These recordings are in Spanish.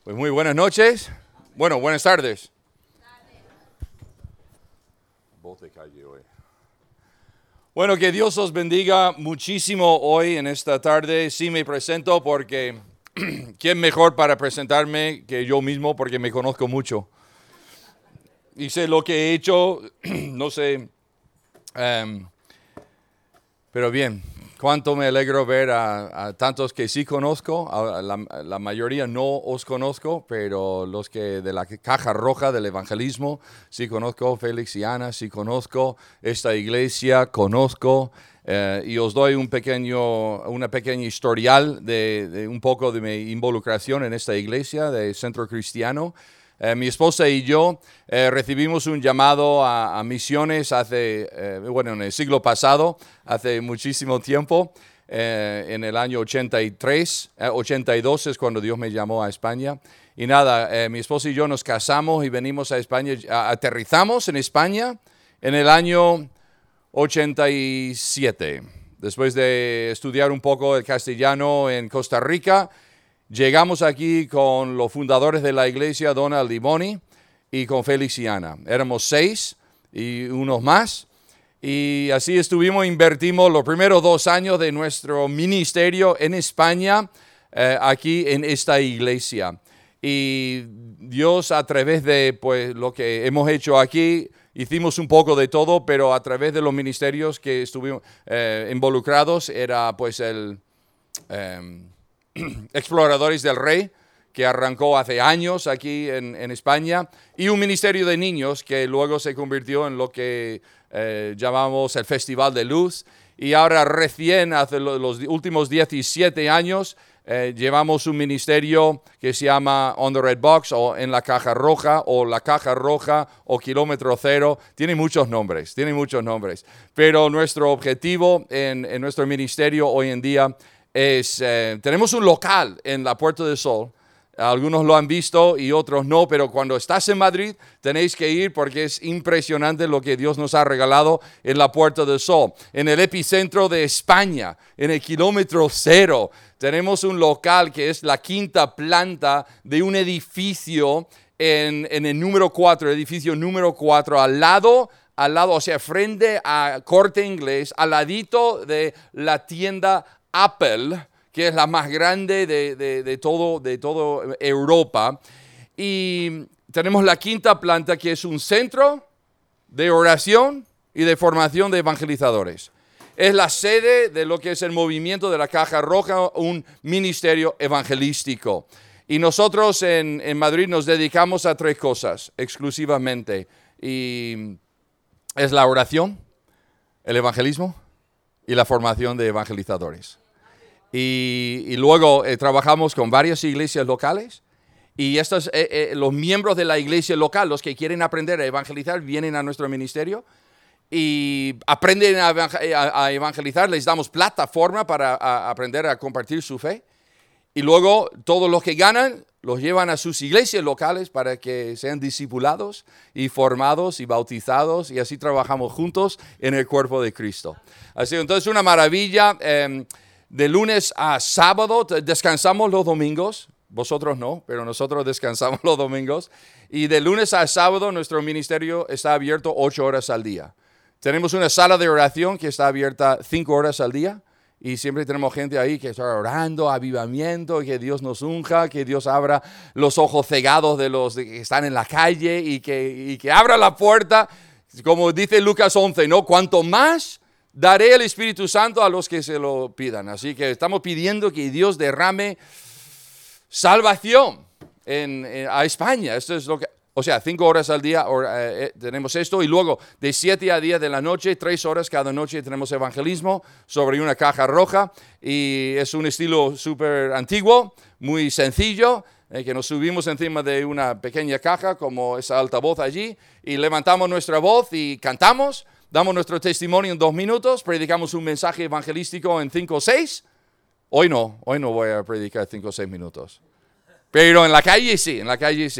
Pues muy buenas noches. Bueno, buenas tardes. Voz de calle hoy. Bueno, que Dios os bendiga muchísimo hoy en esta tarde. Sí me presento porque ¿quién mejor para presentarme que yo mismo? Porque me conozco mucho. Y sé lo que he hecho, no sé, pero bien. Cuánto me alegro ver a tantos que sí conozco, a la mayoría no os conozco, pero los que de la caja roja del evangelismo, sí conozco, Félix y Ana, sí conozco, esta iglesia conozco, y os doy una pequeña historial de un poco de mi involucración en esta iglesia de Centro Cristiano. Mi esposa y yo recibimos un llamado a misiones en el siglo pasado, hace muchísimo tiempo, en el año 82 es cuando Dios me llamó a España. Y nada, mi esposa y yo nos casamos y venimos a España, aterrizamos en España en el año 87. Después de estudiar un poco el castellano en Costa Rica, llegamos aquí con los fundadores de la iglesia, Donald y Bonnie, y con Félix y Ana. Éramos 6 y unos más. Y así invertimos los primeros 2 años de nuestro ministerio en España, aquí en esta iglesia. Y Dios, a través de lo que hemos hecho aquí, hicimos un poco de todo, pero a través de los ministerios que estuvimos involucrados, era el Exploradores del Rey, que arrancó hace años aquí en España, y un ministerio de niños que luego se convirtió en lo que llamamos el Festival de Luz. Y ahora recién, hace los últimos 17 años, llevamos un ministerio que se llama On the Red Box, o En la Caja Roja, o La Caja Roja, o Kilómetro Cero. Tiene muchos nombres. Pero nuestro objetivo en nuestro ministerio hoy en día tenemos un local en la Puerta del Sol. Algunos lo han visto y otros no, pero cuando estás en Madrid tenéis que ir porque es impresionante lo que Dios nos ha regalado en la Puerta del Sol. En el epicentro de España, en el Kilómetro Cero, tenemos un local que es la 5ª planta de un edificio en el número 4, edificio número 4, al lado, o sea, frente a Corte Inglés, al ladito de la tienda Apple, que es la más grande de todo Europa. Y tenemos la 5ª planta, que es un centro de oración y de formación de evangelizadores. Es la sede de lo que es el movimiento de la Caja Roja, un ministerio evangelístico. Y nosotros en Madrid nos dedicamos a 3 cosas exclusivamente. Y es la oración, el evangelismo y la formación de evangelizadores. Y luego trabajamos con varias iglesias locales, y los miembros de la iglesia local, los que quieren aprender a evangelizar, vienen a nuestro ministerio y aprenden a evangelizar. Les damos plataforma para aprender a compartir su fe, y luego todos los que ganan los llevan a sus iglesias locales para que sean discipulados y formados y bautizados, y así trabajamos juntos en el cuerpo de Cristo. Así, entonces, una maravilla. De lunes a sábado descansamos los domingos. Vosotros no, pero nosotros descansamos los domingos. Y de lunes a sábado nuestro ministerio está abierto 8 horas al día. Tenemos una sala de oración que está abierta 5 horas al día. Y siempre tenemos gente ahí que está orando, avivamiento, que Dios nos unja, que Dios abra los ojos cegados de los que están en la calle, y que abra la puerta. Como dice Lucas 11, ¿no? Cuanto más daré el Espíritu Santo a los que se lo pidan. Así que estamos pidiendo que Dios derrame salvación a España. Esto es 5 horas al día tenemos esto, y luego de 7 a 10 de la noche, 3 horas cada noche tenemos evangelismo sobre una caja roja, y es un estilo súper antiguo, muy sencillo, que nos subimos encima de una pequeña caja como esa altavoz allí, y levantamos nuestra voz y cantamos. Damos nuestro testimonio en 2 minutos, predicamos un mensaje evangelístico en 5 o 6. Hoy no voy a predicar 5 o 6 minutos. Pero en la calle sí.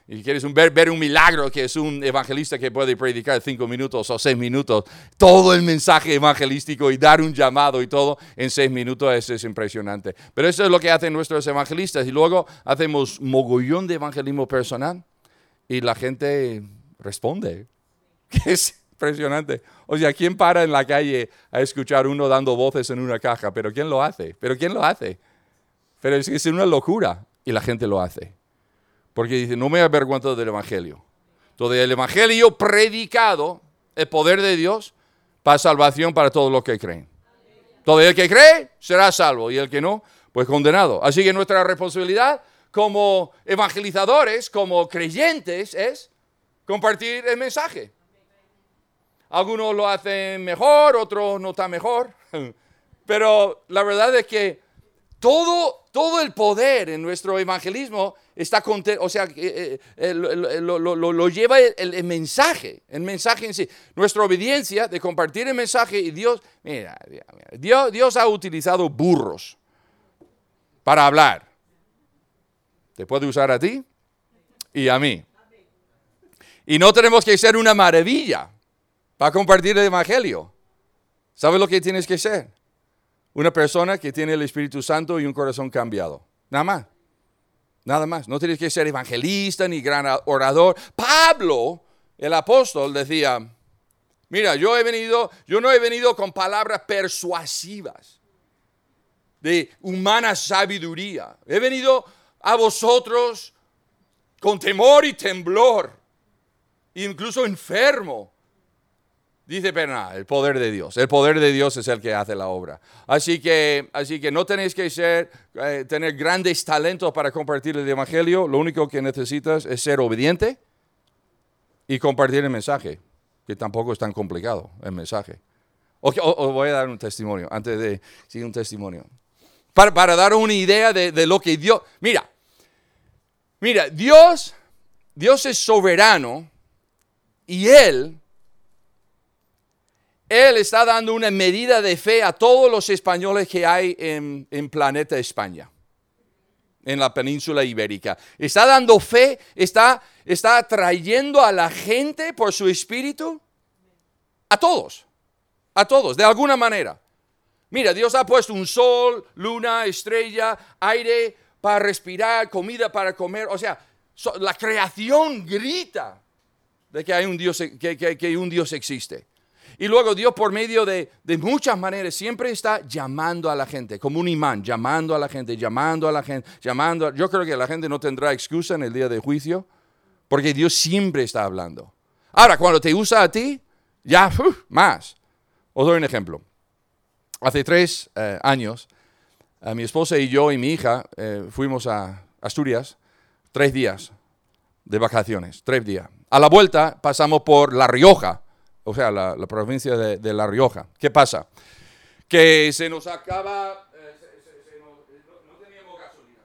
y quieres ver un milagro, que es un evangelista que puede predicar 5 minutos o 6 minutos, todo el mensaje evangelístico y dar un llamado y todo en 6 minutos, eso es impresionante. Pero eso es lo que hacen nuestros evangelistas. Y luego hacemos mogollón de evangelismo personal y la gente responde. Que es impresionante. O sea, ¿quién para en la calle a escuchar uno dando voces en una caja? ¿Pero quién lo hace? Pero es una locura y la gente lo hace. Porque dice, no me avergüenzo del Evangelio. Entonces, el Evangelio predicado, el poder de Dios, para salvación para todos los que creen. Todo el que cree será salvo y el que no, pues condenado. Así que nuestra responsabilidad como evangelizadores, como creyentes, es compartir el mensaje. Algunos lo hacen mejor, otros no tan mejor. Pero la verdad es que todo el poder en nuestro evangelismo está o sea, lo lleva el mensaje en sí. Nuestra obediencia de compartir el mensaje y Dios ha utilizado burros para hablar. Te puede usar a ti y a mí. Y no tenemos que ser una maravilla para compartir el evangelio. ¿Sabes lo que tienes que ser? Una persona que tiene el Espíritu Santo y un corazón cambiado. Nada más. No tienes que ser evangelista ni gran orador. Pablo, el apóstol, decía, mira, yo no he venido con palabras persuasivas de humana sabiduría. He venido a vosotros con temor y temblor, incluso enfermo. Dice, pero nada, el poder de Dios es el que hace la obra. Así que no tenéis que tener grandes talentos para compartir el evangelio. Lo único que necesitas es ser obediente y compartir el mensaje, que tampoco es tan complicado el mensaje. Os voy a dar un testimonio, antes de seguir un testimonio. Para dar una idea de lo que Dios... Mira, Dios es soberano y Él está dando una medida de fe a todos los españoles que hay en planeta España, en la península ibérica. Está dando fe, está atrayendo a la gente por su espíritu, a todos, de alguna manera. Mira, Dios ha puesto un sol, luna, estrella, aire para respirar, comida para comer. O sea, la creación grita de que hay un Dios, que un Dios existe. Y luego Dios, por medio de muchas maneras, siempre está llamando a la gente, como un imán, llamando a la gente. Yo creo que la gente no tendrá excusa en el día de juicio, porque Dios siempre está hablando. Ahora, cuando te usa a ti, ya más. Os doy un ejemplo. Hace 3 años, mi esposa y yo y mi hija fuimos a Asturias 3 días de vacaciones, 3 días. A la vuelta pasamos por La Rioja. O sea, la provincia de La Rioja. ¿Qué pasa? Que se nos acaba, no teníamos gasolina.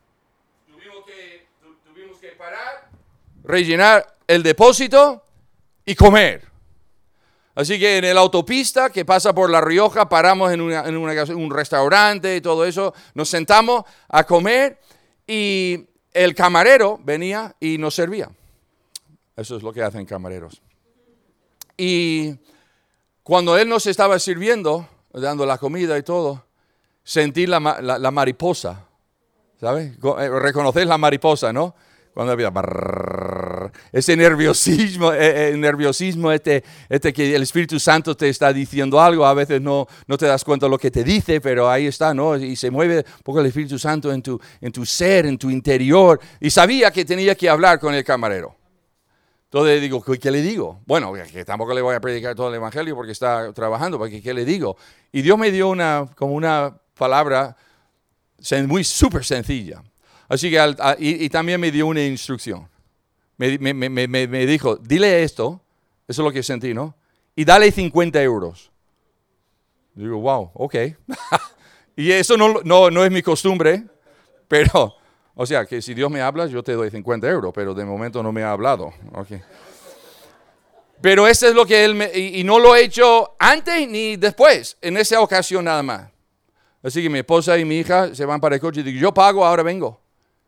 Tuvimos que parar, rellenar el depósito y comer. Así que en la autopista que pasa por La Rioja paramos en un restaurante y todo eso. Nos sentamos a comer y el camarero venía y nos servía. Eso es lo que hacen camareros. Y cuando él nos estaba sirviendo, dando la comida y todo, sentí la mariposa, ¿sabes? Reconocéis la mariposa, ¿no? Cuando había ese nerviosismo, que el Espíritu Santo te está diciendo algo, a veces no te das cuenta de lo que te dice, pero ahí está, ¿no? Y se mueve un poco el Espíritu Santo en tu ser, en tu interior. Y sabía que tenía que hablar con el camarero. Entonces digo, ¿qué le digo? Bueno, que tampoco le voy a predicar todo el evangelio porque está trabajando, porque ¿qué le digo? Y Dios me dio una palabra muy súper sencilla. Así que, y también me dio una instrucción. Me dijo, dile esto, eso es lo que sentí, ¿no? Y dale 50 euros. Digo, wow, ok. Y eso no es mi costumbre, pero... O sea, que si Dios me habla, yo te doy 50 euros, pero de momento no me ha hablado. Okay. Pero eso es lo que él y no lo he hecho antes ni después, en esa ocasión nada más. Así que mi esposa y mi hija se van para el coche y digo, yo pago, ahora vengo.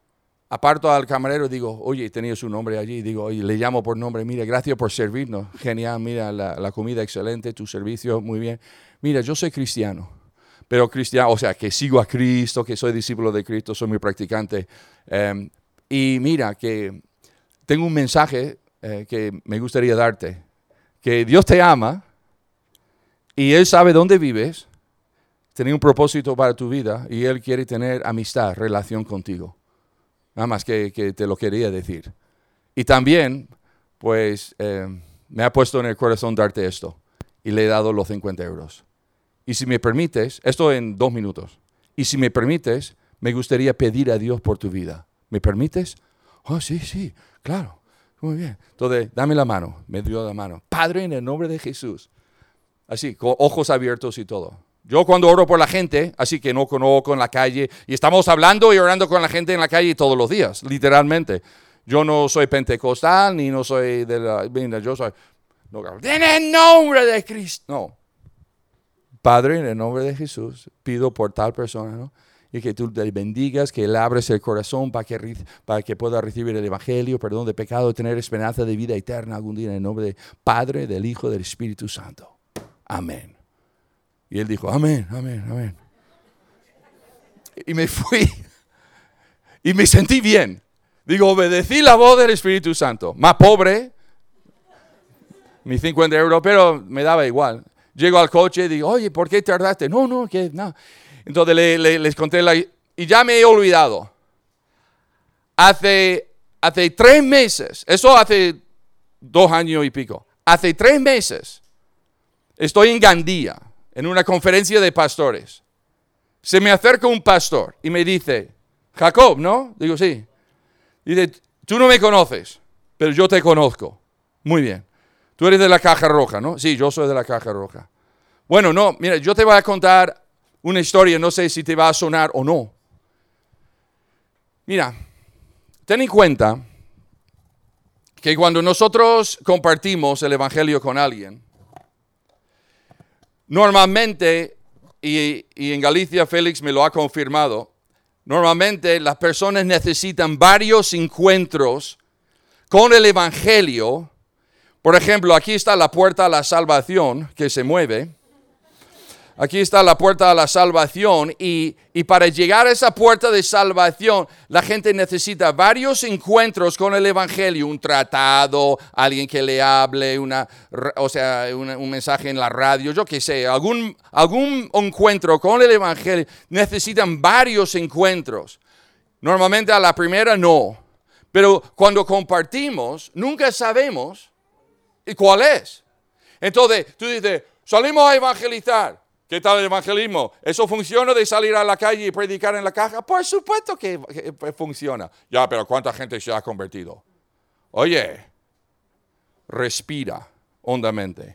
aparto al camarero y digo, oye, tenía su nombre allí. Digo, oye, le llamo por nombre. Mira, gracias por servirnos. Genial, mira, la comida excelente, tu servicio, muy bien. Mira, yo soy cristiano. Pero cristiano, o sea, que sigo a Cristo, que soy discípulo de Cristo, soy muy practicante. Y mira, que tengo un mensaje que me gustaría darte. Que Dios te ama y Él sabe dónde vives. Tiene un propósito para tu vida y Él quiere tener amistad, relación contigo. Nada más que te lo quería decir. Y también, pues, me ha puesto en el corazón darte esto. Y le he dado los 50 euros. Y si me permites, esto en 2 minutos. Y si me permites, me gustaría pedir a Dios por tu vida. ¿Me permites? Oh, sí, claro. Muy bien. Entonces, dame la mano. Me dio la mano. Padre, en el nombre de Jesús. Así, con ojos abiertos y todo. Yo cuando oro por la gente, así que no conozco en la calle, y estamos hablando y orando con la gente en la calle todos los días, literalmente. Yo no soy pentecostal, ni no soy de la... Mira, yo soy... No, en el nombre de Cristo. No. Padre, en el nombre de Jesús, pido por tal persona, ¿no? Y que tú le bendigas, que le abres el corazón para que pueda recibir el Evangelio, perdón de pecado, tener esperanza de vida eterna algún día en el nombre del Padre, del Hijo, del Espíritu Santo. Amén. Y él dijo, amén, amén, amén. Y me fui. Y me sentí bien. Digo, obedecí la voz del Espíritu Santo. Más pobre, mis 50 euros, pero me daba igual. Llego al coche y digo, oye, ¿por qué tardaste? No, que no. Entonces les conté y ya me he olvidado. Hace 3 meses, eso hace 2 años y pico. Hace 3 meses, estoy en Gandía, en una conferencia de pastores. Se me acerca un pastor y me dice, Jacob, ¿no? Digo, sí. Dice, tú no me conoces, pero yo te conozco. Muy bien. Tú eres de la Caja Roja, ¿no? Sí, yo soy de la Caja Roja. Bueno, no, mira, yo te voy a contar una historia, no sé si te va a sonar o no. Mira, ten en cuenta que cuando nosotros compartimos el Evangelio con alguien, normalmente, y en Galicia Félix me lo ha confirmado, normalmente las personas necesitan varios encuentros con el Evangelio. Por ejemplo, aquí está la puerta a la salvación que se mueve. Aquí está la puerta a la salvación y para llegar a esa puerta de salvación, la gente necesita varios encuentros con el Evangelio, un tratado, alguien que le hable, un mensaje en la radio, yo qué sé, algún encuentro con el Evangelio. Necesitan varios encuentros. Normalmente a la primera no, pero cuando compartimos, nunca sabemos cuál es. Entonces, tú dices, salimos a evangelizar. ¿Qué tal el evangelismo? ¿Eso funciona de salir a la calle y predicar en la caja? Por supuesto que funciona. Ya, pero ¿cuánta gente se ha convertido? Oye, respira hondamente.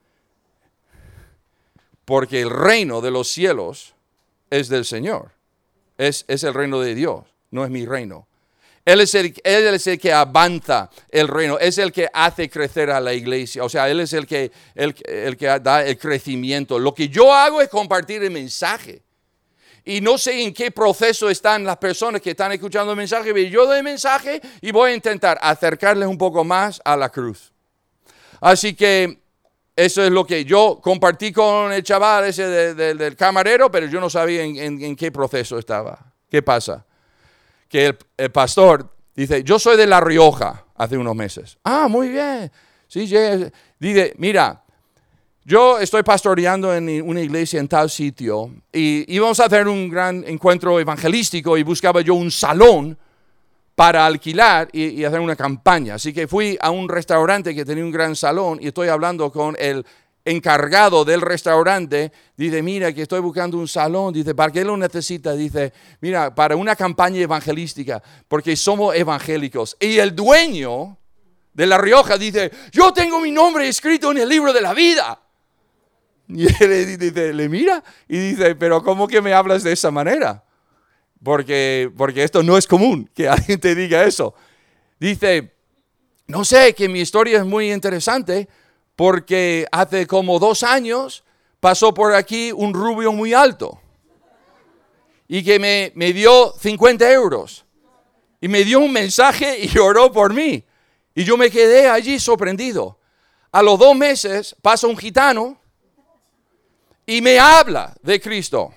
Porque el reino de los cielos es del Señor. Es el reino de Dios, no es mi reino. Él es el que avanza el reino, es el que hace crecer a la iglesia. O sea, Él es el que da el crecimiento. Lo que yo hago es compartir el mensaje. Y no sé en qué proceso están las personas que están escuchando el mensaje, pero yo doy el mensaje y voy a intentar acercarles un poco más a la cruz. Así que eso es lo que yo compartí con el chaval ese del camarero, pero yo no sabía en qué proceso estaba. ¿Qué pasa? Que el pastor dice, yo soy de La Rioja, hace unos meses. Ah, muy bien. Sí, dice, mira, yo estoy pastoreando en una iglesia en tal sitio y íbamos a hacer un gran encuentro evangelístico y buscaba yo un salón para alquilar y hacer una campaña. Así que fui a un restaurante que tenía un gran salón y estoy hablando con el encargado del restaurante. Dice, mira, que estoy buscando un salón. Dice, ¿para qué lo necesita? Dice, mira, para una campaña evangelística, porque somos evangélicos. Y el dueño de La Rioja dice, yo tengo mi nombre escrito en el libro de la vida. Y él le mira y dice, pero ¿cómo que me hablas de esa manera? Porque esto no es común que alguien te diga eso. Dice, no sé, que mi historia es muy interesante, porque hace como 2 años pasó por aquí un rubio muy alto y que me dio 50 euros. Y me dio un mensaje y oró por mí. Y yo me quedé allí sorprendido. A los 2 meses pasa un gitano y me habla de Cristo.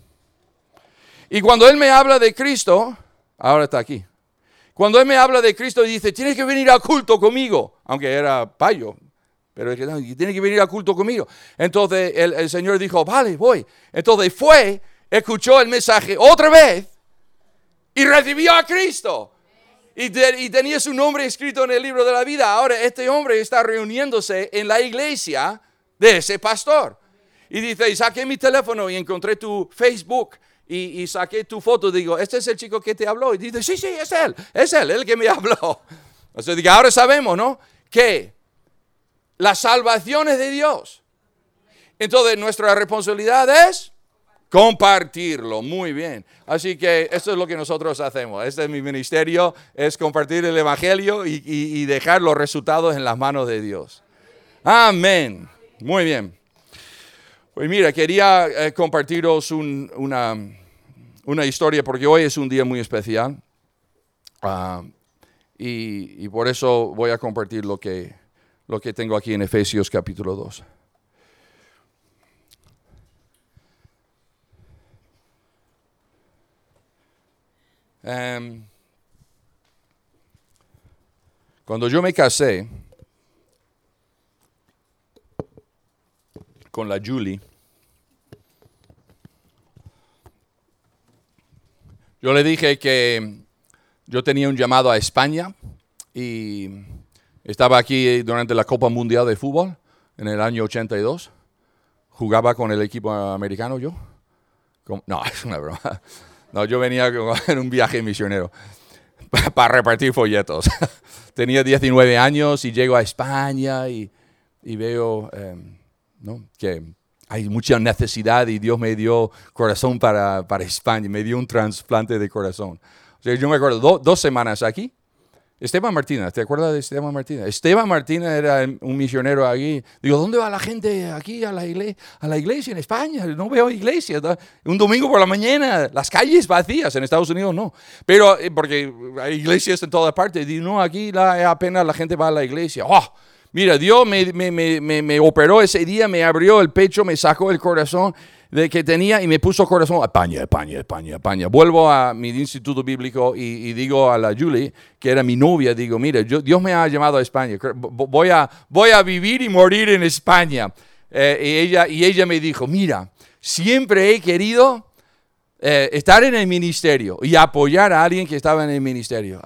Y cuando él me habla de Cristo, ahora está aquí. Cuando él me habla de Cristo, dice, tienes que venir al culto conmigo. Aunque era payo, pero tiene que venir al culto conmigo. Entonces el Señor dijo, vale, voy. Entonces fue, escuchó el mensaje otra vez y recibió a Cristo. Y tenía su nombre escrito en el libro de la vida. Ahora este hombre está reuniéndose en la iglesia de ese pastor. Y dice, saqué mi teléfono y encontré tu Facebook y saqué tu foto. Digo, ¿este es el chico que te habló? Y dice, sí, es él el que me habló. O sea, digo, ahora sabemos, ¿no? Que la salvación es de Dios. Entonces nuestra responsabilidad es compartirlo. Muy bien. Así que esto es lo que nosotros hacemos. Este es mi ministerio, es compartir el evangelio y dejar los resultados en las manos de Dios. Amén. Muy bien. Pues mira, quería compartiros una historia porque hoy es un día muy especial. Y por eso voy a compartir lo que tengo aquí en Efesios capítulo 2. Cuando yo me casé con la Julie, yo le dije que yo tenía un llamado a España y estaba aquí durante la Copa Mundial de Fútbol en el año 82. Jugaba con el equipo americano yo. No, es una broma. No, yo venía en un viaje misionero para repartir folletos. Tenía 19 años y llego a España y veo ¿no? que hay mucha necesidad y Dios me dio corazón para España. Me dio un trasplante de corazón. O sea, yo me acuerdo 2 semanas aquí. Esteban Martínez, ¿te acuerdas de Esteban Martínez? Esteban Martínez era un misionero aquí. Digo, ¿dónde va la gente aquí a la iglesia en España? No veo iglesia. Un domingo por la mañana, las calles vacías. En Estados Unidos no. Pero, porque hay iglesias en todas partes. Digo, no, aquí apenas la gente va a la iglesia. ¡Oh! Mira, Dios me operó ese día, me abrió el pecho, me sacó el corazón de que tenía y me puso corazón, España. Vuelvo a mi instituto bíblico y digo a la Julie, que era mi novia, digo, mira, Dios me ha llamado a España, voy a vivir y morir en España. Y ella me dijo, mira, siempre he querido estar en el ministerio y apoyar a alguien que estaba en el ministerio.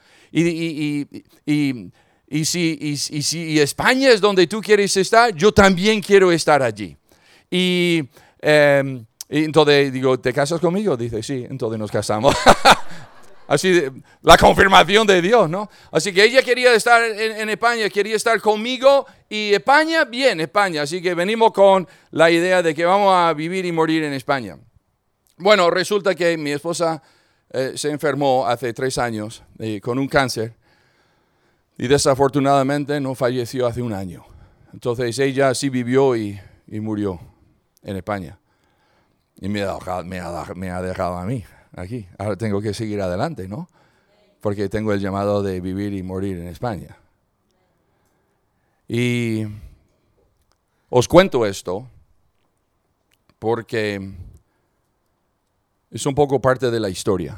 Y si España es donde tú quieres estar, yo también quiero estar allí. Y entonces digo, ¿te casas conmigo? Dice, sí, entonces nos casamos. Así, la confirmación de Dios, ¿no? Así que ella quería estar en España, quería estar conmigo y España, bien, España. Así que venimos con la idea de que vamos a vivir y morir en España. Bueno, resulta que mi esposa se enfermó hace 3 años con un cáncer y desafortunadamente no falleció hace 1 año. Entonces ella sí vivió y murió en España. Y me ha dejado a mí aquí. Ahora tengo que seguir adelante, ¿no? Porque tengo el llamado de vivir y morir en España. Y os cuento esto porque es un poco parte de la historia.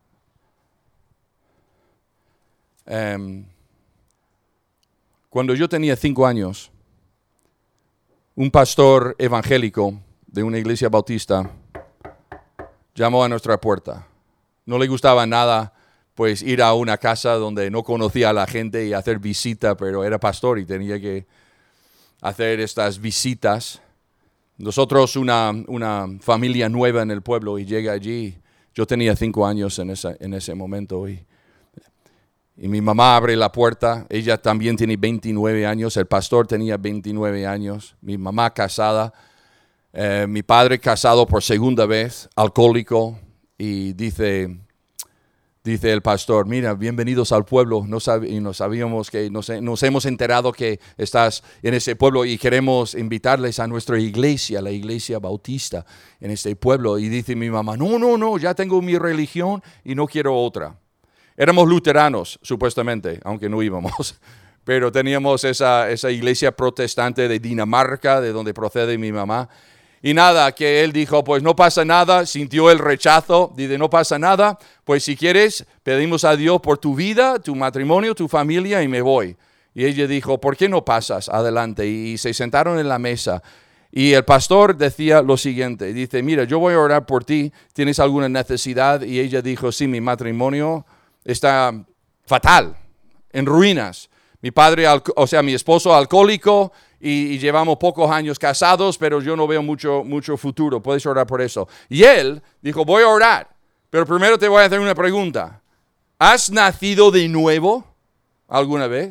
Cuando yo tenía 5 años, un pastor evangélico de una iglesia bautista llamó a nuestra puerta. No le gustaba nada, pues, ir a una casa donde no conocía a la gente y hacer visita, pero era pastor y tenía que hacer estas visitas. Nosotros, una familia nueva en el pueblo, y llega allí. Yo tenía 5 años en ese momento y mi mamá abre la puerta. Ella también tiene 29 años. El pastor tenía 29 años. Mi mamá casada. Mi padre casado por 2ª vez, alcohólico. Y dice el pastor, mira, bienvenidos al pueblo. Nos hemos enterado que estás en ese pueblo y queremos invitarles a nuestra iglesia, la iglesia bautista en este pueblo. Y dice mi mamá, no, ya tengo mi religión y no quiero otra. Éramos luteranos, supuestamente, aunque no íbamos. Pero teníamos esa iglesia protestante de Dinamarca, de donde procede mi mamá. Y nada, que él dijo, pues no pasa nada, sintió el rechazo, dice, no pasa nada, pues si quieres, pedimos a Dios por tu vida, tu matrimonio, tu familia y me voy. Y ella dijo, ¿por qué no pasas adelante? Y se sentaron en la mesa. Y el pastor decía lo siguiente, dice, mira, yo voy a orar por ti, ¿tienes alguna necesidad? Y ella dijo, sí, mi matrimonio está fatal, en ruinas. Mi esposo alcohólico y llevamos pocos años casados, pero yo no veo mucho futuro. Puedes orar por eso. Y él dijo, voy a orar, pero primero te voy a hacer una pregunta. ¿Has nacido de nuevo alguna vez?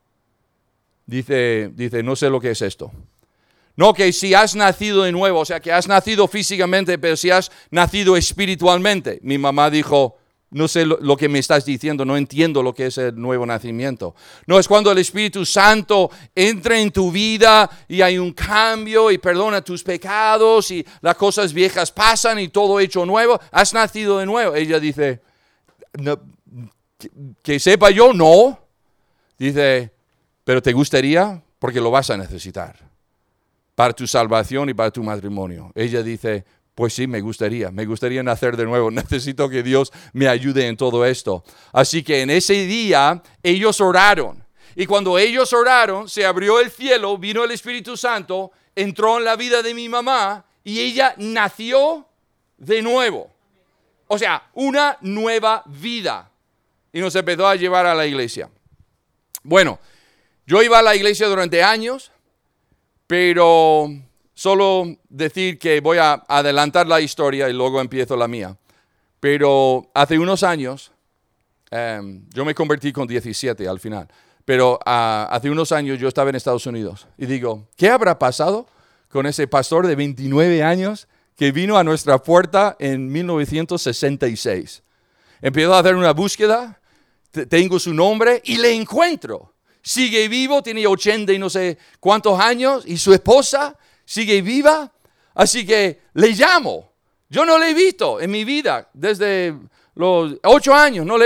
Dice, no sé lo que es esto. No, que si has nacido de nuevo, o sea, que has nacido físicamente, pero si has nacido espiritualmente. Mi mamá dijo, no sé lo que me estás diciendo, no entiendo lo que es el nuevo nacimiento. No, es cuando el Espíritu Santo entra en tu vida y hay un cambio y perdona tus pecados y las cosas viejas pasan y todo hecho nuevo. Has nacido de nuevo. Ella dice, no, que sepa yo, no. Dice, pero ¿te gustaría? Porque lo vas a necesitar para tu salvación y para tu matrimonio. Ella dice, pues sí, me gustaría nacer de nuevo. Necesito que Dios me ayude en todo esto. Así que en ese día ellos oraron. Y cuando ellos oraron, se abrió el cielo, vino el Espíritu Santo, entró en la vida de mi mamá y ella nació de nuevo. O sea, una nueva vida. Y nos empezó a llevar a la iglesia. Bueno, yo iba a la iglesia durante años, pero solo decir que voy a adelantar la historia y luego empiezo la mía. Pero hace unos años, yo me convertí con 17 al final, pero hace unos años yo estaba en Estados Unidos y digo, ¿qué habrá pasado con ese pastor de 29 años que vino a nuestra puerta en 1966? Empiezo a hacer una búsqueda, tengo su nombre y le encuentro. Sigue vivo, tiene 80 y no sé cuántos años y su esposa sigue viva, así que le llamo. Yo no le he visto en mi vida desde los 8 años, no le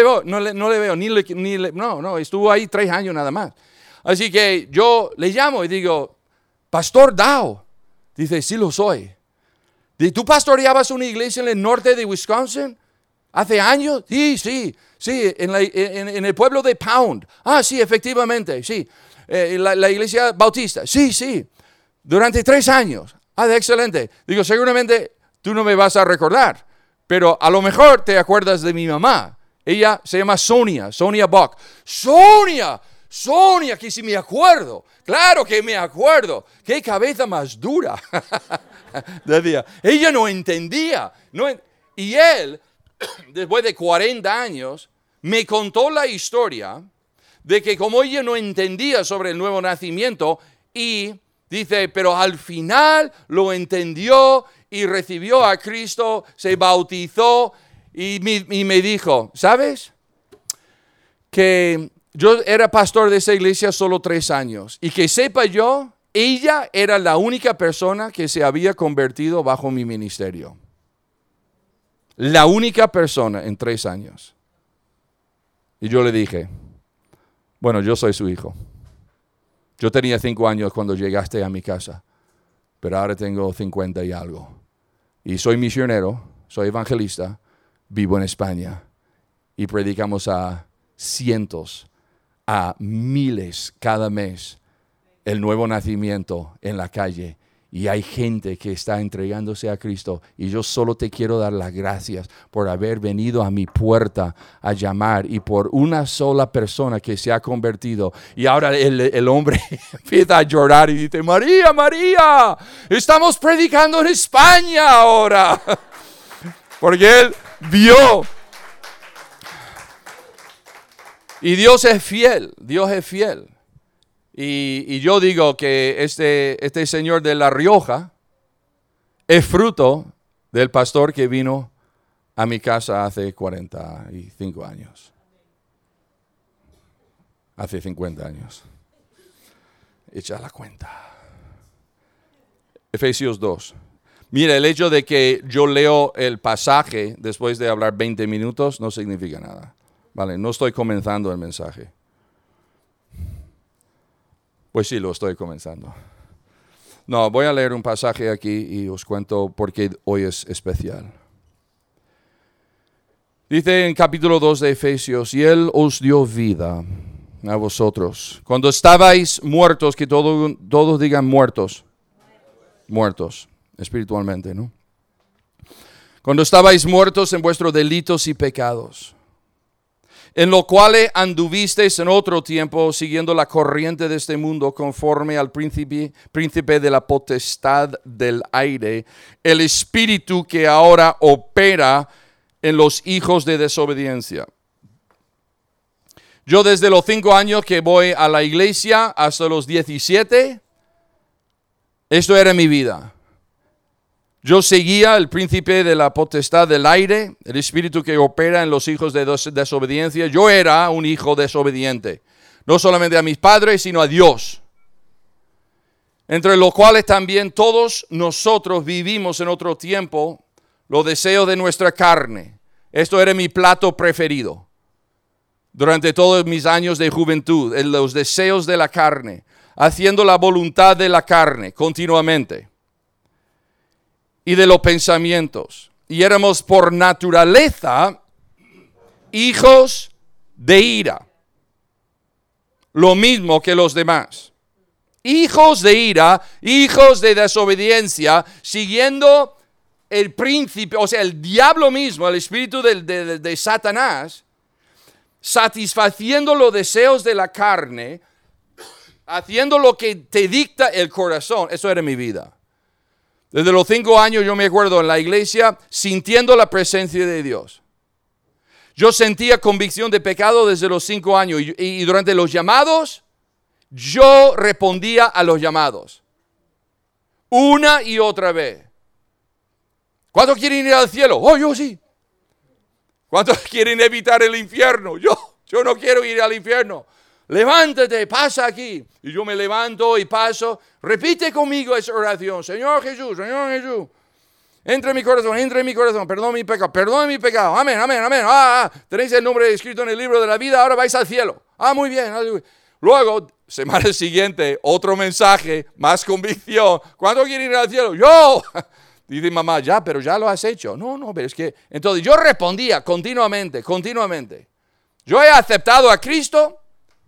veo, estuvo ahí 3 años nada más. Así que yo le llamo y digo, Pastor Dow. Dice, sí lo soy. Dice, ¿tú pastoreabas una iglesia en el norte de Wisconsin hace años? Sí, en el pueblo de Pound. Ah, sí, efectivamente, sí. La iglesia bautista, sí. Durante 3 años. Ah, excelente. Digo, seguramente tú no me vas a recordar, pero a lo mejor te acuerdas de mi mamá. Ella se llama Sonia Buck. Sonia, que sí me acuerdo. Claro que me acuerdo. Qué cabeza más dura. Decía, ella no entendía. Y él, después de 40 años, me contó la historia de que como ella no entendía sobre el nuevo nacimiento y dice, pero al final lo entendió y recibió a Cristo, se bautizó y me dijo, ¿sabes? Que yo era pastor de esa iglesia solo 3 años y que sepa yo, ella era la única persona que se había convertido bajo mi ministerio. La única persona en 3 años. Y yo le dije, bueno, yo soy su hijo. Yo tenía 5 años cuando llegaste a mi casa, pero ahora tengo 50 y algo. Y soy misionero, soy evangelista, vivo en España y predicamos a cientos, a miles cada mes el nuevo nacimiento en la calle. Y hay gente que está entregándose a Cristo. Y yo solo te quiero dar las gracias por haber venido a mi puerta a llamar. Y por una sola persona que se ha convertido. Y ahora el hombre empieza a llorar y dice, María, estamos predicando en España ahora. Porque él vio. Y Dios es fiel. Y yo digo que este señor de La Rioja es fruto del pastor que vino a mi casa hace 45 años. Hace 50 años. Echa la cuenta. Efesios 2. Mira, el hecho de que yo leo el pasaje después de hablar 20 minutos no significa nada. Vale, no estoy comenzando el mensaje. Pues sí, lo estoy comenzando. No, voy a leer un pasaje aquí y os cuento por qué hoy es especial. Dice en capítulo 2 de Efesios, y Él os dio vida a vosotros. Cuando estabais muertos, que todos digan muertos. Muertos, espiritualmente, ¿no? Cuando estabais muertos en vuestros delitos y pecados, en lo cual anduvisteis en otro tiempo, siguiendo la corriente de este mundo, conforme al príncipe de la potestad del aire, el espíritu que ahora opera en los hijos de desobediencia. Yo desde los 5 años que voy a la iglesia hasta los 17, esto era mi vida. Yo seguía el príncipe de la potestad del aire, el espíritu que opera en los hijos de desobediencia. Yo era un hijo desobediente, no solamente a mis padres, sino a Dios. Entre los cuales también todos nosotros vivimos en otro tiempo los deseos de nuestra carne. Esto era mi plato preferido durante todos mis años de juventud, los deseos de la carne, haciendo la voluntad de la carne continuamente. Y de los pensamientos. Y éramos por naturaleza hijos de ira. Lo mismo que los demás. Hijos de ira, hijos de desobediencia, siguiendo el príncipe, o sea, el diablo mismo, el espíritu de Satanás, satisfaciendo los deseos de la carne, haciendo lo que te dicta el corazón. Eso era mi vida. Desde los 5 años yo me acuerdo en la iglesia sintiendo la presencia de Dios. Yo sentía convicción de pecado desde los 5 años y durante los llamados yo respondía a los llamados. Una y otra vez. ¿Cuántos quieren ir al cielo? Oh, yo sí. ¿Cuántos quieren evitar el infierno? Yo no quiero ir al infierno. Levántate, pasa aquí. Y yo me levanto y paso. Repite conmigo esa oración. Señor Jesús, entra en mi corazón, perdón mi pecado. Amén. Tenéis el nombre escrito en el libro de la vida, ahora vais al cielo. Muy bien. Luego, semana siguiente, otro mensaje, más convicción. ¿Cuánto quieren ir al cielo? Yo. Dice mamá, pero ya lo has hecho. No, pero es que... Entonces yo respondía continuamente. Yo he aceptado a Cristo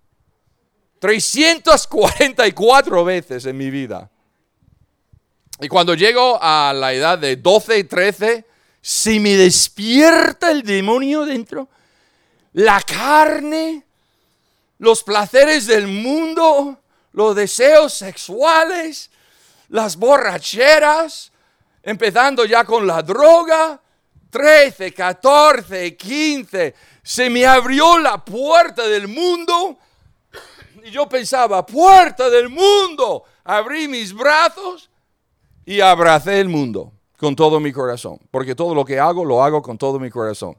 344 veces en mi vida. Y cuando llego a la edad de 12, 13, se me despierta el demonio dentro. La carne, los placeres del mundo, los deseos sexuales, las borracheras, empezando ya con la droga. 13, 14, 15, se me abrió la puerta del mundo. Y yo pensaba, puerta del mundo. Abrí mis brazos y abracé el mundo con todo mi corazón. Porque todo lo que hago, lo hago con todo mi corazón.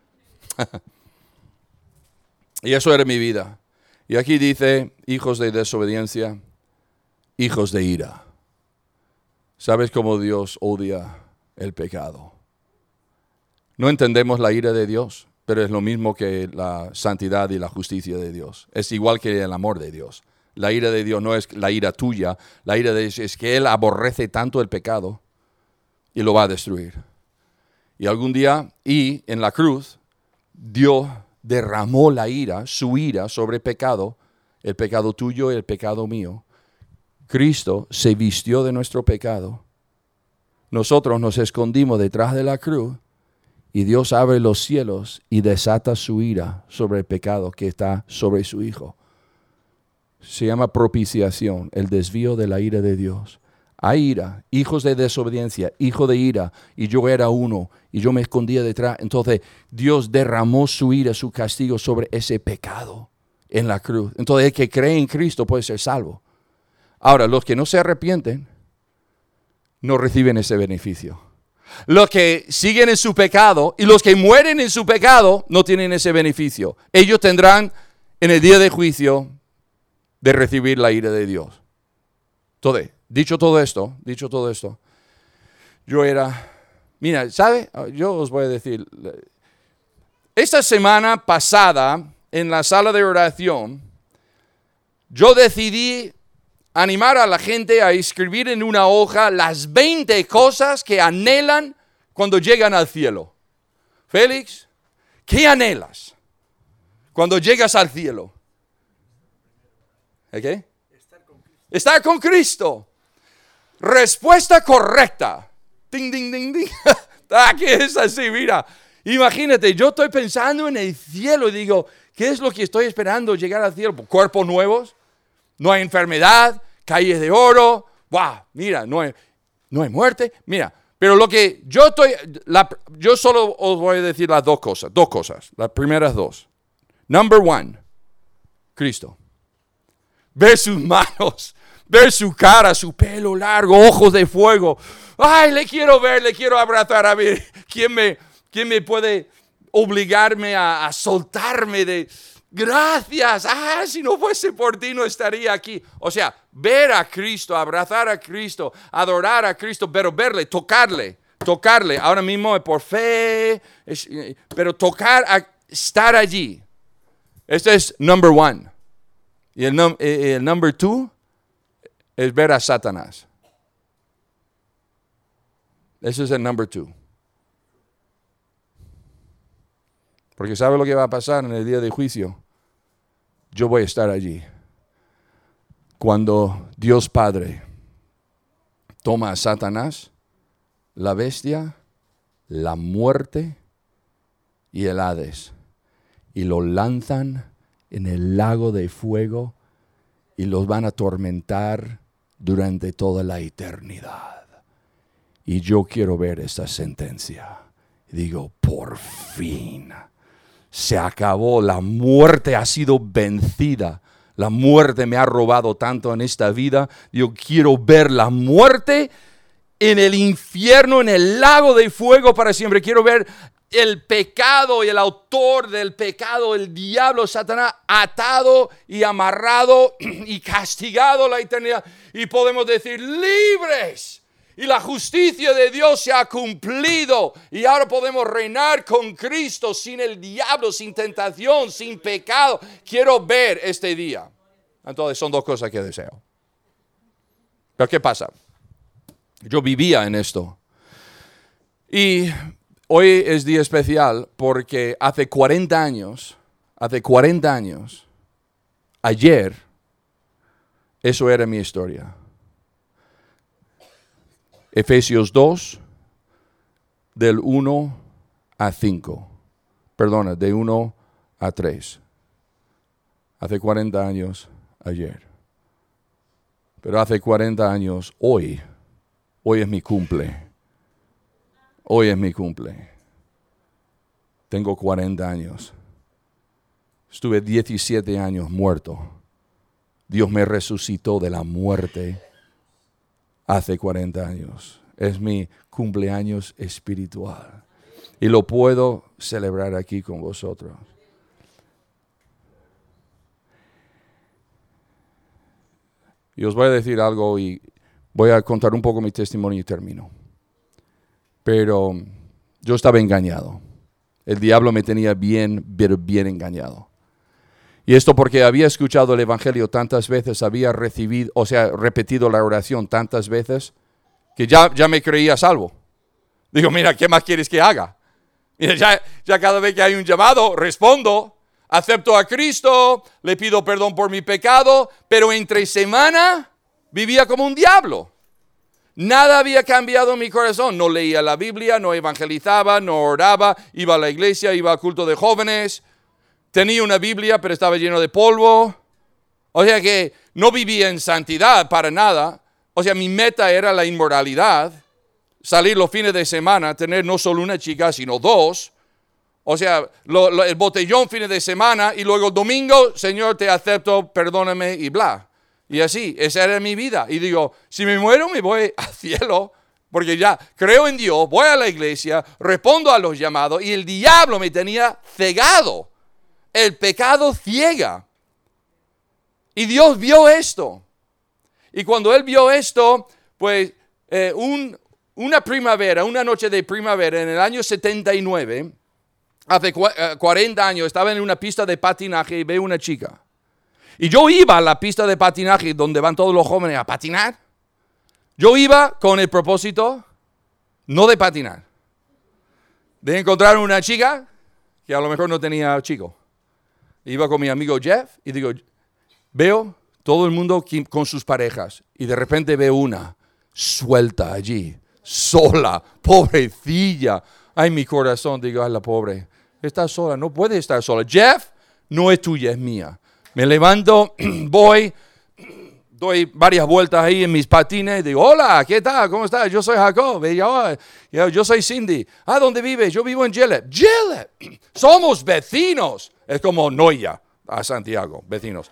Y eso era mi vida. Y aquí dice, hijos de desobediencia, hijos de ira. ¿Sabes cómo Dios odia el pecado? No entendemos la ira de Dios, pero es lo mismo que la santidad y la justicia de Dios. Es igual que el amor de Dios. La ira de Dios no es la ira tuya. La ira de Dios es que Él aborrece tanto el pecado y lo va a destruir. Y algún día, y en la cruz, Dios derramó la ira, su ira sobre el pecado tuyo y el pecado mío. Cristo se vistió de nuestro pecado. Nosotros nos escondimos detrás de la cruz. Y Dios abre los cielos y desata su ira sobre el pecado que está sobre su Hijo. Se llama propiciación, el desvío de la ira de Dios. Hay ira, hijos de desobediencia, hijo de ira, y yo era uno, y yo me escondía detrás. Entonces Dios derramó su ira, su castigo sobre ese pecado en la cruz. Entonces el que cree en Cristo puede ser salvo. Ahora, los que no se arrepienten no reciben ese beneficio. Los que siguen en su pecado y los que mueren en su pecado no tienen ese beneficio. Ellos tendrán en el día de juicio de recibir la ira de Dios. Entonces, dicho todo esto, yo era, mira, ¿sabe? Yo os voy a decir, esta semana pasada, en la sala de oración, yo decidí animar a la gente a escribir en una hoja las 20 cosas que anhelan cuando llegan al cielo. Félix, ¿qué anhelas cuando llegas al cielo? ¿Qué? Estar con Cristo. Respuesta correcta. Ding, ding, ding, ding. Aquí es así, mira. Imagínate, yo estoy pensando en el cielo y digo, ¿qué es lo que estoy esperando llegar al cielo? Cuerpos nuevos, no hay enfermedad, calles de oro. ¡Wow! Mira, no hay muerte. Mira, pero lo que yo solo os voy a decir las dos cosas, las primeras dos. Number one, Cristo. Ver sus manos, ver su cara, su pelo largo, ojos de fuego. Ay, le quiero ver, le quiero abrazar. A ver, ¿quién me puede obligarme a soltarme de gracias? Si no fuese por ti no estaría aquí. O sea, ver a Cristo, abrazar a Cristo, adorar a Cristo, pero verle, tocarle. Ahora mismo es por fe, pero estar allí. Este es number one. Y el number two es ver a Satanás. Ese es el number two. Porque ¿sabe lo que va a pasar en el día de juicio? Yo voy a estar allí. Cuando Dios Padre toma a Satanás, la bestia, la muerte y el Hades, y lo lanzan en el lago de fuego y los van a atormentar durante toda la eternidad. Y yo quiero ver esa sentencia. Y digo, por fin, se acabó. La muerte ha sido vencida. La muerte me ha robado tanto en esta vida. Yo quiero ver la muerte en el infierno, en el lago de fuego para siempre. Quiero ver el pecado y el autor del pecado, el diablo, Satanás, atado y amarrado y castigado la eternidad. Y podemos decir, libres. Y la justicia de Dios se ha cumplido. Y ahora podemos reinar con Cristo, sin el diablo, sin tentación, sin pecado. Quiero ver este día. Entonces son dos cosas que deseo. Pero ¿qué pasa? Yo vivía en esto. Y hoy es día especial porque hace 40 años, ayer, eso era mi historia. Efesios 2, del 1 a 5. Perdona, de 1 a 3. Hace 40 años ayer. Pero hace 40 años hoy es mi cumple. Hoy es mi cumple. Tengo 40 años. Estuve 17 años muerto. Dios me resucitó de la muerte hace 40 años. Es mi cumpleaños espiritual. Y lo puedo celebrar aquí con vosotros. Y os voy a decir algo y voy a contar un poco mi testimonio y termino. Pero yo estaba engañado. El diablo me tenía bien engañado. Y esto porque había escuchado el evangelio tantas veces, había repetido la oración tantas veces, que ya me creía salvo. Digo, mira, ¿qué más quieres que haga? Mira, ya cada vez que hay un llamado, respondo, acepto a Cristo, le pido perdón por mi pecado, pero entre semana vivía como un diablo. Nada había cambiado en mi corazón. No leía la Biblia, no evangelizaba, no oraba, iba a la iglesia, iba al culto de jóvenes. Tenía una Biblia, pero estaba lleno de polvo. O sea que no vivía en santidad para nada. O sea, mi meta era la inmoralidad. Salir los fines de semana, tener no solo una chica, sino dos. O sea, el botellón fines de semana y luego el domingo, Señor, te acepto, perdóname y bla. Y así, esa era mi vida. Y digo, si me muero, me voy al cielo. Porque ya creo en Dios, voy a la iglesia, respondo a los llamados. Y el diablo me tenía cegado. El pecado ciega. Y Dios vio esto. Y cuando Él vio esto, pues una noche de primavera en el año 79, hace 40 años, estaba en una pista de patinaje y veo una chica. Y yo iba a la pista de patinaje donde van todos los jóvenes a patinar. Yo iba con el propósito no de patinar, de encontrar una chica que a lo mejor no tenía chico. Iba con mi amigo Jeff y digo, veo todo el mundo con sus parejas y de repente veo una suelta allí, sola, pobrecilla. Ay, mi corazón, digo, ay, la pobre, está sola, no puede estar sola. Jeff, no es tuya, es mía. Me levanto, voy, doy varias vueltas ahí en mis patines, digo, hola, ¿qué tal? ¿Cómo estás? Yo soy Jacob, yo soy Cindy. ¿Dónde vives? Yo vivo en Gillette. Gillette, somos vecinos. Es como Noya a Santiago, vecinos.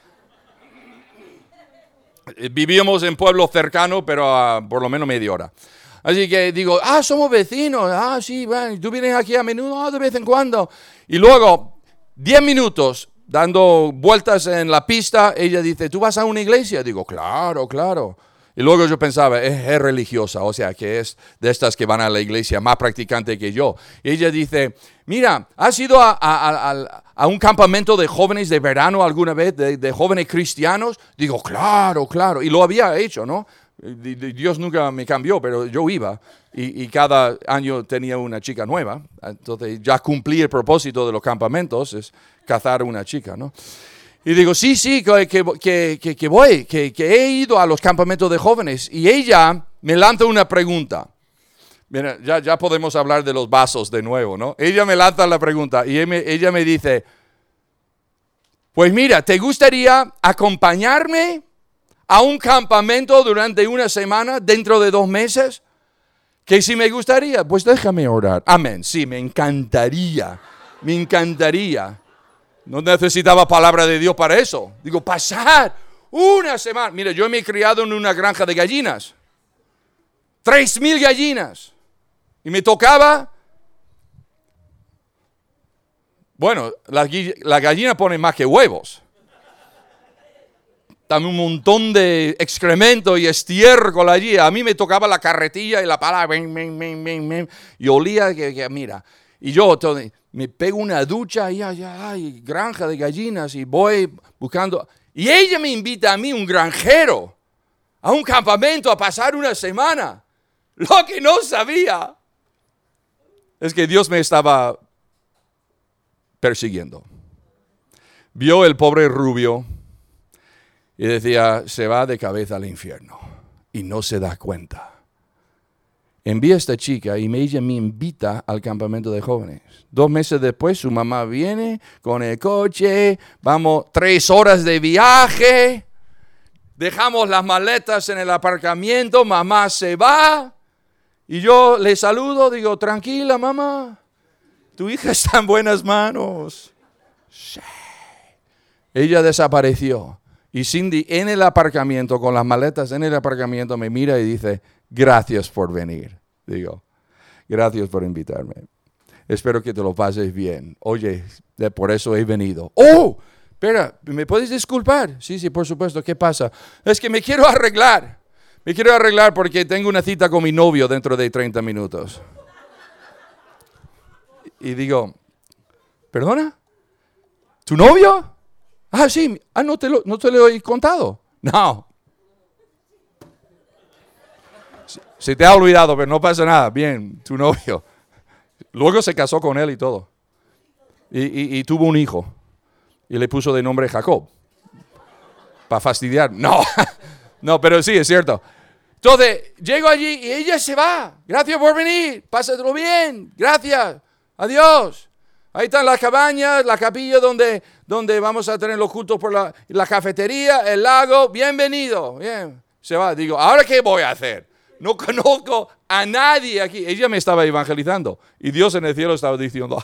Vivíamos en pueblos cercanos, pero a por lo menos media hora. Así que digo, somos vecinos. Sí, bueno, ¿tú vienes aquí a menudo? De vez en cuando. Y luego, 10 minutos dando vueltas en la pista, ella dice, ¿tú vas a una iglesia? Digo, claro, claro. Y luego yo pensaba, es religiosa, o sea, que es de estas que van a la iglesia, más practicante que yo. Y ella dice, mira, ¿has ido a un campamento de jóvenes de verano alguna vez, de jóvenes cristianos? Digo, claro, claro. Y lo había hecho, ¿no? Dios nunca me cambió, pero yo iba. Y cada año tenía una chica nueva. Entonces ya cumplí el propósito de los campamentos, es cazar una chica, ¿no? Y digo, sí, que voy, que he ido a los campamentos de jóvenes. Y ella me lanza una pregunta. Mira, ya podemos hablar de los vasos de nuevo, ¿no? Ella me lanza la pregunta y ella me dice, pues mira, ¿te gustaría acompañarme a un campamento durante una semana dentro de 2 meses? Que si me gustaría, pues déjame orar. Amén, sí, me encantaría. No necesitaba palabra de Dios para eso. Digo, pasar una semana. Mira, yo me he criado en una granja de gallinas. 3,000 gallinas. Y me tocaba. Bueno, la gallina pone más que huevos. Dame un montón de excremento y estiércol allí. A mí me tocaba la carretilla y la pala. Y olía que mira. Y yo me pego una ducha y hay granja de gallinas y voy buscando. Y ella me invita a mí, un granjero, a un campamento a pasar una semana. Lo que no sabía es que Dios me estaba persiguiendo. Vio el pobre rubio y decía, se va de cabeza al infierno. Y no se da cuenta. Envía a esta chica y ella me invita al campamento de jóvenes. 2 meses después su mamá viene con el coche, vamos 3 horas de viaje, dejamos las maletas en el aparcamiento, mamá se va y yo le saludo, digo, tranquila mamá, tu hija está en buenas manos. Sí. Ella desapareció y Cindy en el aparcamiento, con las maletas en el aparcamiento, me mira y dice, gracias por venir. Digo, gracias por invitarme. Espero que te lo pases bien. Oye, por eso he venido. ¡Oh! Espera, ¿me puedes disculpar? Sí, por supuesto. ¿Qué pasa? Es que me quiero arreglar. Me quiero arreglar porque tengo una cita con mi novio dentro de 30 minutos. Y digo, ¿perdona? ¿Tu novio? Sí. No te lo he contado. No. Se te ha olvidado, pero no pasa nada. Bien, tu novio. Luego se casó con él y todo. Y tuvo un hijo. Y le puso de nombre Jacob. Para fastidiar. No, pero sí, es cierto. Entonces, llego allí y ella se va. Gracias por venir. Pásatelo bien. Gracias. Adiós. Ahí están las cabañas, la capilla donde vamos a tener los cultos por la cafetería, el lago. Bienvenido. Bien. Se va. Digo, ¿ahora qué voy a hacer? No conozco a nadie aquí. Ella me estaba evangelizando. Y Dios en el cielo estaba diciendo,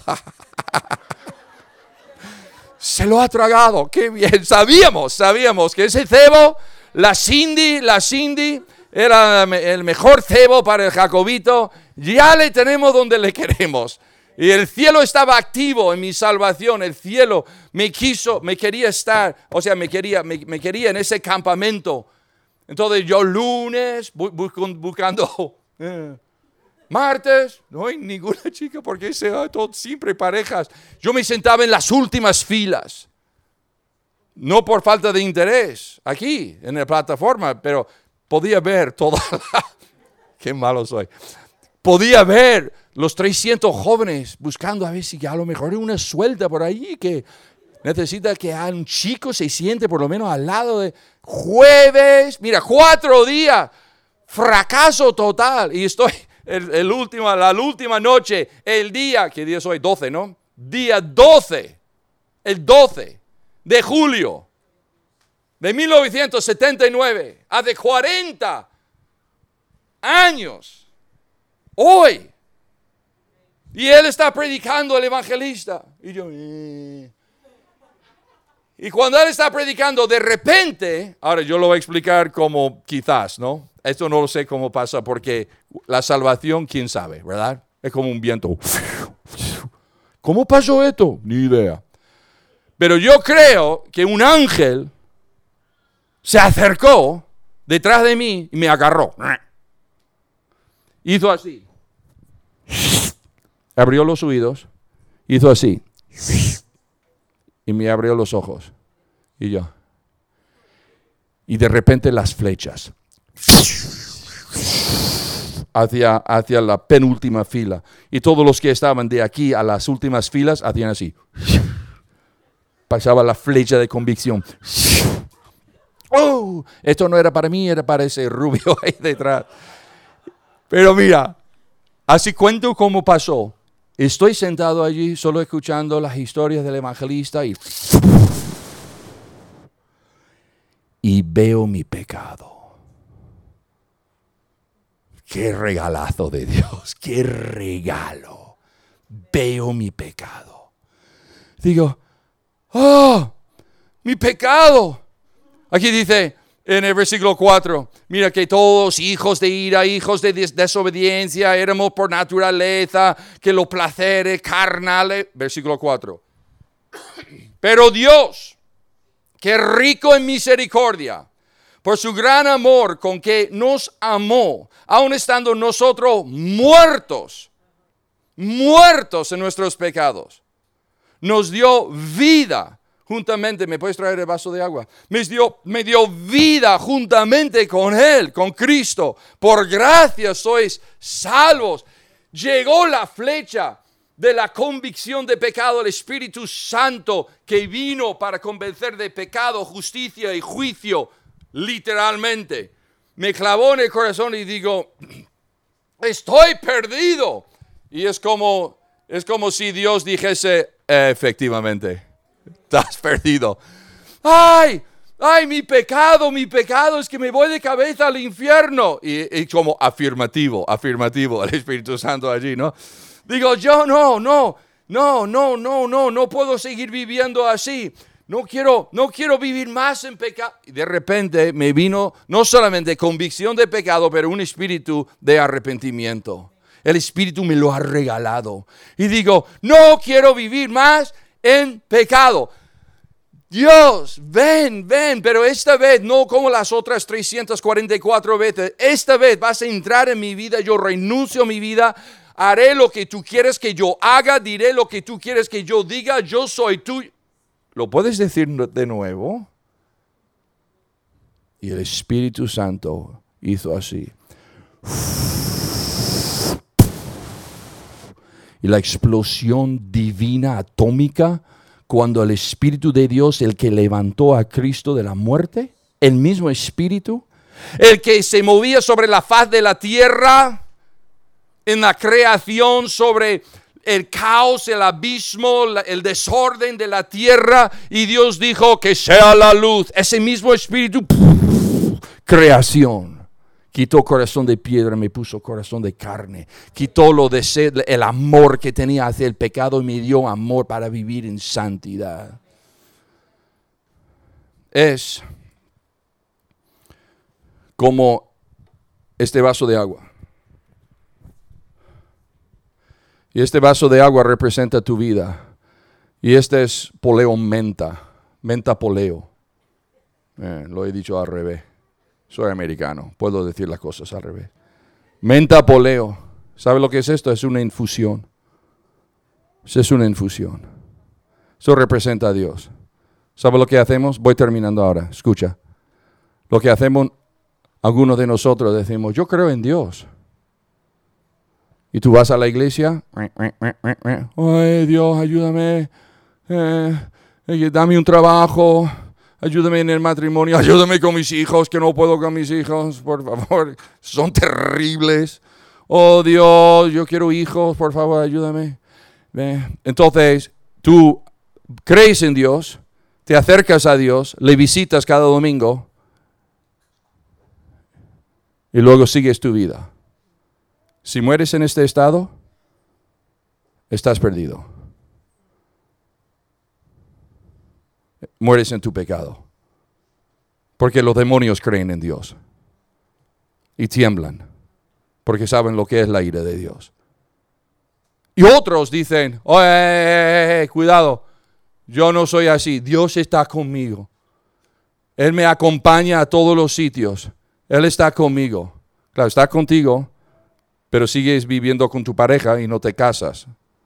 se lo ha tragado. Qué bien. Sabíamos que ese cebo, la Cindy, era el mejor cebo para el Jacobito. Ya le tenemos donde le queremos. Y el cielo estaba activo en mi salvación. El cielo me quería estar. O sea, me quería en ese campamento. Entonces yo lunes buscando Martes, no hay ninguna chica porque todo siempre parejas. Yo me sentaba en las últimas filas. No por falta de interés, aquí, en la plataforma, pero podía ver toda la... Qué malo soy. Podía ver los 300 jóvenes buscando a ver si a lo mejor hay una suelta por ahí que necesita que un chico se siente por lo menos al lado de jueves. Mira, 4 días, fracaso total. Y estoy la última noche, el día, ¿qué día es hoy? 12, ¿no? Día 12, el 12 de julio de 1979, hace 40 años, hoy. Y él está predicando el evangelista. Y yo... Y cuando él está predicando, de repente, ahora yo lo voy a explicar como quizás, ¿no? Esto no lo sé cómo pasa porque la salvación, quién sabe, ¿verdad? Es como un viento. ¿Cómo pasó esto? Ni idea. Pero yo creo que un ángel se acercó detrás de mí y me agarró. Hizo así. Abrió los oídos. Hizo así. Y me abrió los ojos. Y yo. Y de repente las flechas. Hacia la penúltima fila. Y todos los que estaban de aquí a las últimas filas hacían así. Pasaba la flecha de convicción. Oh, esto no era para mí, era para ese rubio ahí detrás. Pero mira, así cuento cómo pasó. Estoy sentado allí solo escuchando las historias del evangelista y veo mi pecado. Qué regalazo de Dios, qué regalo. Veo mi pecado. Digo, ¡oh! Mi pecado. Aquí dice en el versículo 4, mira que todos hijos de ira, hijos de desobediencia, éramos por naturaleza, que los placeres carnales. Versículo 4. Pero Dios, que es rico en misericordia, por su gran amor con que nos amó, aun estando nosotros muertos en nuestros pecados, nos dio vida juntamente. ¿Me puedes traer el vaso de agua? Me dio vida juntamente con Él, con Cristo. Por gracia sois salvos. Llegó la flecha de la convicción de pecado, el Espíritu Santo que vino para convencer de pecado, justicia y juicio, literalmente. Me clavó en el corazón y digo, estoy perdido. Y es como si Dios dijese, efectivamente, estás perdido. ¡Ay! Mi pecado es que me voy de cabeza al infierno. Y como afirmativo, el Espíritu Santo allí, ¿no? Digo, yo no puedo seguir viviendo así. No quiero vivir más en pecado. Y de repente me vino no solamente convicción de pecado, pero un espíritu de arrepentimiento. El Espíritu me lo ha regalado. Y digo, no quiero vivir más en pecado. Dios, ven, pero esta vez no como las otras 344 veces. Esta vez vas a entrar en mi vida, yo renuncio a mi vida, haré lo que tú quieres que yo haga, diré lo que tú quieres que yo diga, yo soy tuyo. ¿Lo puedes decir de nuevo? Y el Espíritu Santo hizo así. Y la explosión divina atómica, cuando el Espíritu de Dios, el que levantó a Cristo de la muerte, el mismo Espíritu, el que se movía sobre la faz de la tierra, en la creación, sobre el caos, el abismo, el desorden de la tierra, y Dios dijo que sea la luz. Ese mismo Espíritu, creación. Quitó corazón de piedra, me puso corazón de carne. Quitó el amor que tenía hacia el pecado y me dio amor para vivir en santidad. Es como este vaso de agua. Y este vaso de agua representa tu vida. Y este es poleo menta poleo. Lo he dicho al revés. Soy americano, puedo decir las cosas al revés. Menta poleo ¿Sabe lo que es esto? Es una infusión. Es una infusión. Eso representa a Dios. ¿Sabe lo que hacemos? Voy terminando ahora. Escucha. Lo que hacemos, algunos de nosotros decimos, yo creo en Dios. Y tú vas a la iglesia. Ay, Dios, ayúdame. Dame un trabajo. Ayúdame en el matrimonio. Ayúdame con mis hijos, que no puedo con mis hijos. Por favor. Son terribles. Oh, Dios, yo quiero hijos. Por favor, ayúdame. Entonces, tú crees en Dios, te acercas a Dios, le visitas cada domingo y luego sigues tu vida. Si mueres en este estado, estás perdido. Mueres en tu pecado. Porque los demonios creen en Dios y tiemblan porque saben lo que es la ira de Dios. Y otros dicen, oye, cuidado, yo no soy así, Dios está conmigo. Él me acompaña a todos los sitios, Él está conmigo. Claro, está contigo, pero sigues viviendo con tu pareja y no te casas.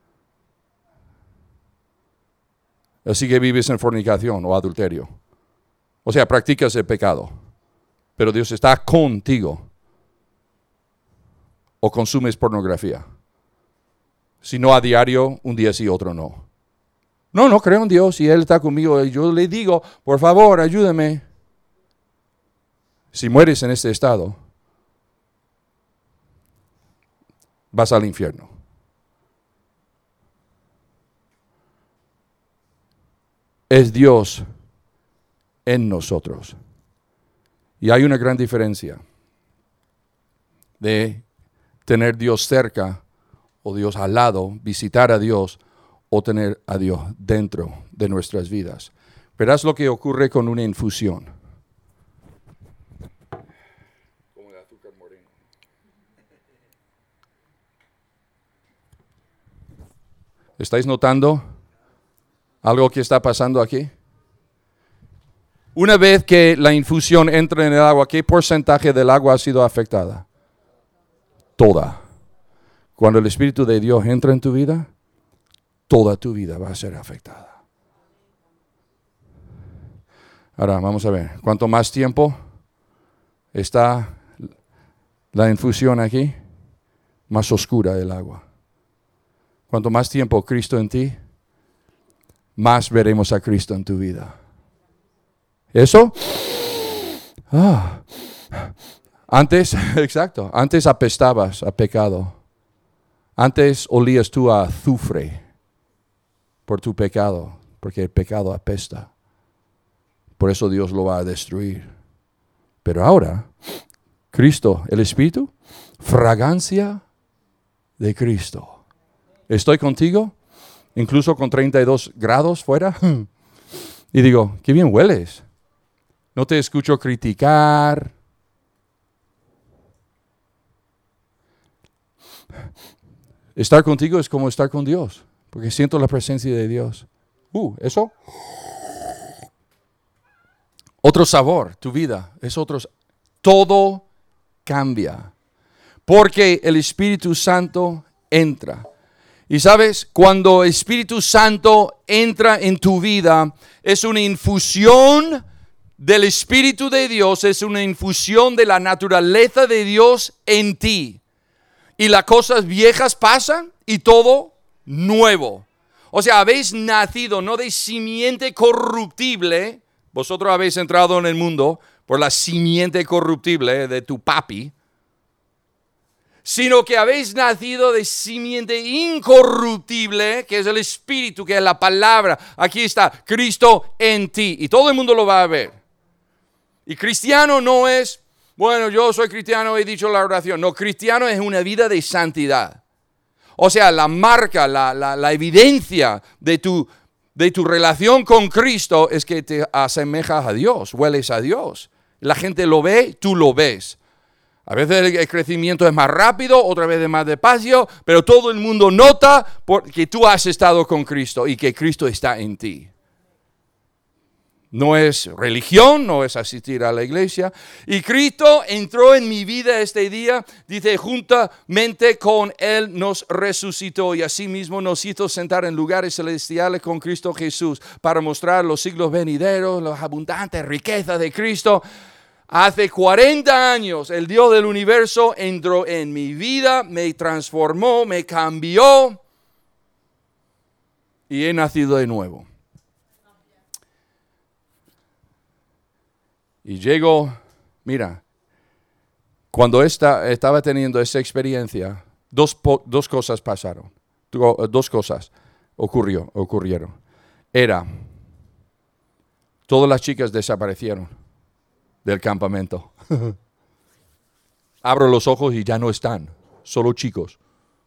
Así que vives en fornicación o adulterio. O sea, practicas el pecado, pero Dios está contigo. O consumes pornografía. Si no a diario, un día sí, otro no. No creo en Dios y Él está conmigo. Y yo le digo, por favor, ayúdame. Si mueres en este estado, vas al infierno. Es Dios en nosotros. Y hay una gran diferencia de tener Dios cerca o Dios al lado, visitar a Dios o tener a Dios dentro de nuestras vidas. Verás lo que ocurre con una infusión. Como el azúcar moreno. ¿Estáis notando algo que está pasando aquí? Una vez que la infusión entra en el agua, ¿qué porcentaje del agua ha sido afectada? Toda. Cuando el Espíritu de Dios entra en tu vida, toda tu vida va a ser afectada. Ahora, vamos a ver. ¿Cuánto más tiempo está la infusión aquí? Más oscura el agua. Cuanto más tiempo Cristo en ti, más veremos a Cristo en tu vida. ¿Eso? Antes, exacto, antes apestabas a pecado. Antes olías tú a azufre por tu pecado, porque el pecado apesta. Por eso Dios lo va a destruir. Pero ahora, Cristo, el Espíritu, fragancia de Cristo. Estoy contigo, incluso con 32 grados fuera, y digo, qué bien hueles. No te escucho criticar. Estar contigo es como estar con Dios, porque siento la presencia de Dios. Eso. Otro sabor, tu vida, es otro. Todo cambia, porque el Espíritu Santo entra. Y sabes, cuando el Espíritu Santo entra en tu vida, es una infusión del Espíritu de Dios, es una infusión de la naturaleza de Dios en ti. Y las cosas viejas pasan y todo nuevo. O sea, habéis nacido no de simiente corruptible. Vosotros habéis entrado en el mundo por la simiente corruptible de tu papi. Sino que habéis nacido de simiente incorruptible, que es el Espíritu, que es la palabra. Aquí está, Cristo en ti. Y todo el mundo lo va a ver. Y cristiano no es, bueno, yo soy cristiano, he dicho la oración. No, cristiano es una vida de santidad. O sea, la marca, la evidencia de tu relación con Cristo es que te asemejas a Dios, hueles a Dios. La gente lo ve, tú lo ves. A veces el crecimiento es más rápido, otra vez es más despacio, pero todo el mundo nota que tú has estado con Cristo y que Cristo está en ti. No es religión, no es asistir a la iglesia. Y Cristo entró en mi vida este día, dice, juntamente con Él nos resucitó y asimismo nos hizo sentar en lugares celestiales con Cristo Jesús para mostrar los siglos venideros, las abundantes riquezas de Cristo. Hace 40 años el Dios del universo entró en mi vida, me transformó, me cambió y he nacido de nuevo. Y llego, mira, cuando estaba teniendo esa experiencia, dos cosas pasaron, dos cosas ocurrieron. Todas las chicas desaparecieron del campamento. Abro los ojos y ya no están, solo chicos.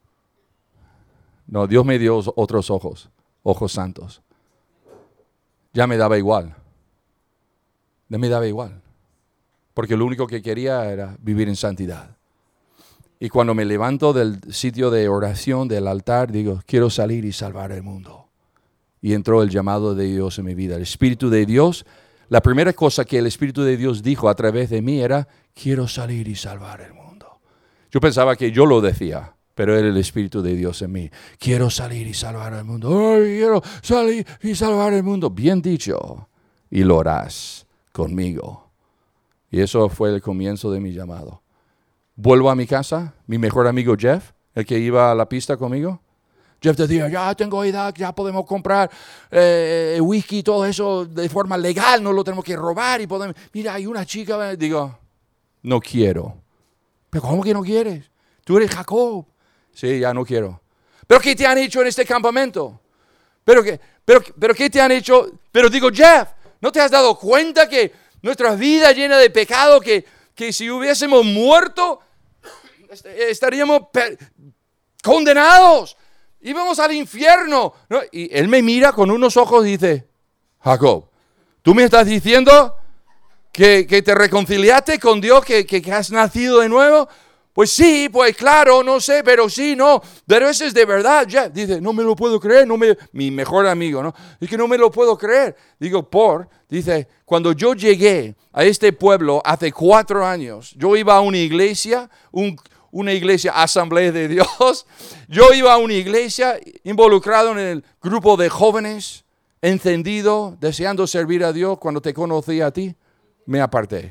No, Dios me dio otros ojos santos. Ya me daba igual. Me daba igual, porque lo único que quería era vivir en santidad. Y cuando me levanto del sitio de oración, del altar, digo, quiero salir y salvar el mundo. Y entró el llamado de Dios en mi vida. El Espíritu de Dios, la primera cosa que el Espíritu de Dios dijo a través de mí era, quiero salir y salvar el mundo. Yo pensaba que yo lo decía, pero era el Espíritu de Dios en mí. Quiero salir y salvar el mundo. ¡Ay, quiero salir y salvar el mundo! Bien dicho, y lo harás conmigo. Y eso fue el comienzo de mi llamado. Vuelvo a mi casa, mi mejor amigo Jeff, el que iba a la pista conmigo. Jeff decía, ya tengo edad, ya podemos comprar whisky y todo eso de forma legal, no lo tenemos que robar y podemos... Mira, hay una chica, digo, no quiero. ¿Pero cómo que no quieres? Tú eres Jacob. Sí, ya no quiero. ¿Pero qué te han hecho en este campamento? ¿Pero qué te han hecho? Pero digo, Jeff, ¿no te has dado cuenta que nuestra vida llena de pecado, que si hubiésemos muerto, estaríamos condenados? Íbamos al infierno, ¿no? Y él me mira con unos ojos y dice, Jacob, ¿tú me estás diciendo que te reconciliaste con Dios, que has nacido de nuevo? Pues sí, pues claro, no sé, pero sí, no, pero eso es de verdad. Ya, dice, no me lo puedo creer, mi mejor amigo, ¿no? Es que no me lo puedo creer. Digo, dice, cuando yo llegué a este pueblo hace 4 años, yo iba a una iglesia, una iglesia Asamblea de Dios, yo iba a una iglesia involucrado en el grupo de jóvenes, encendido, deseando servir a Dios. Cuando te conocí a ti, me aparté.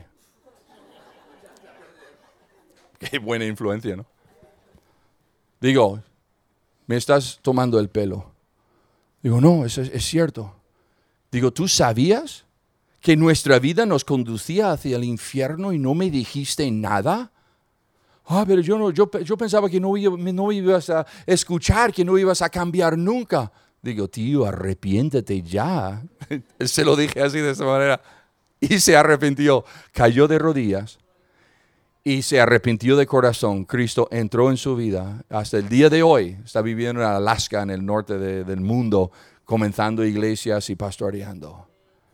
Qué buena influencia, ¿no? Digo, me estás tomando el pelo. Digo, no, eso es cierto. Digo, ¿tú sabías que nuestra vida nos conducía hacia el infierno y no me dijiste nada? Pero yo pensaba que no ibas a escuchar, que no ibas a cambiar nunca. Digo, tío, arrepiéntete ya. Se lo dije así de esa manera. Y se arrepintió. Cayó de rodillas. Y se arrepintió de corazón. Cristo entró en su vida. Hasta el día de hoy está viviendo en Alaska, en el norte del mundo, comenzando iglesias y pastoreando.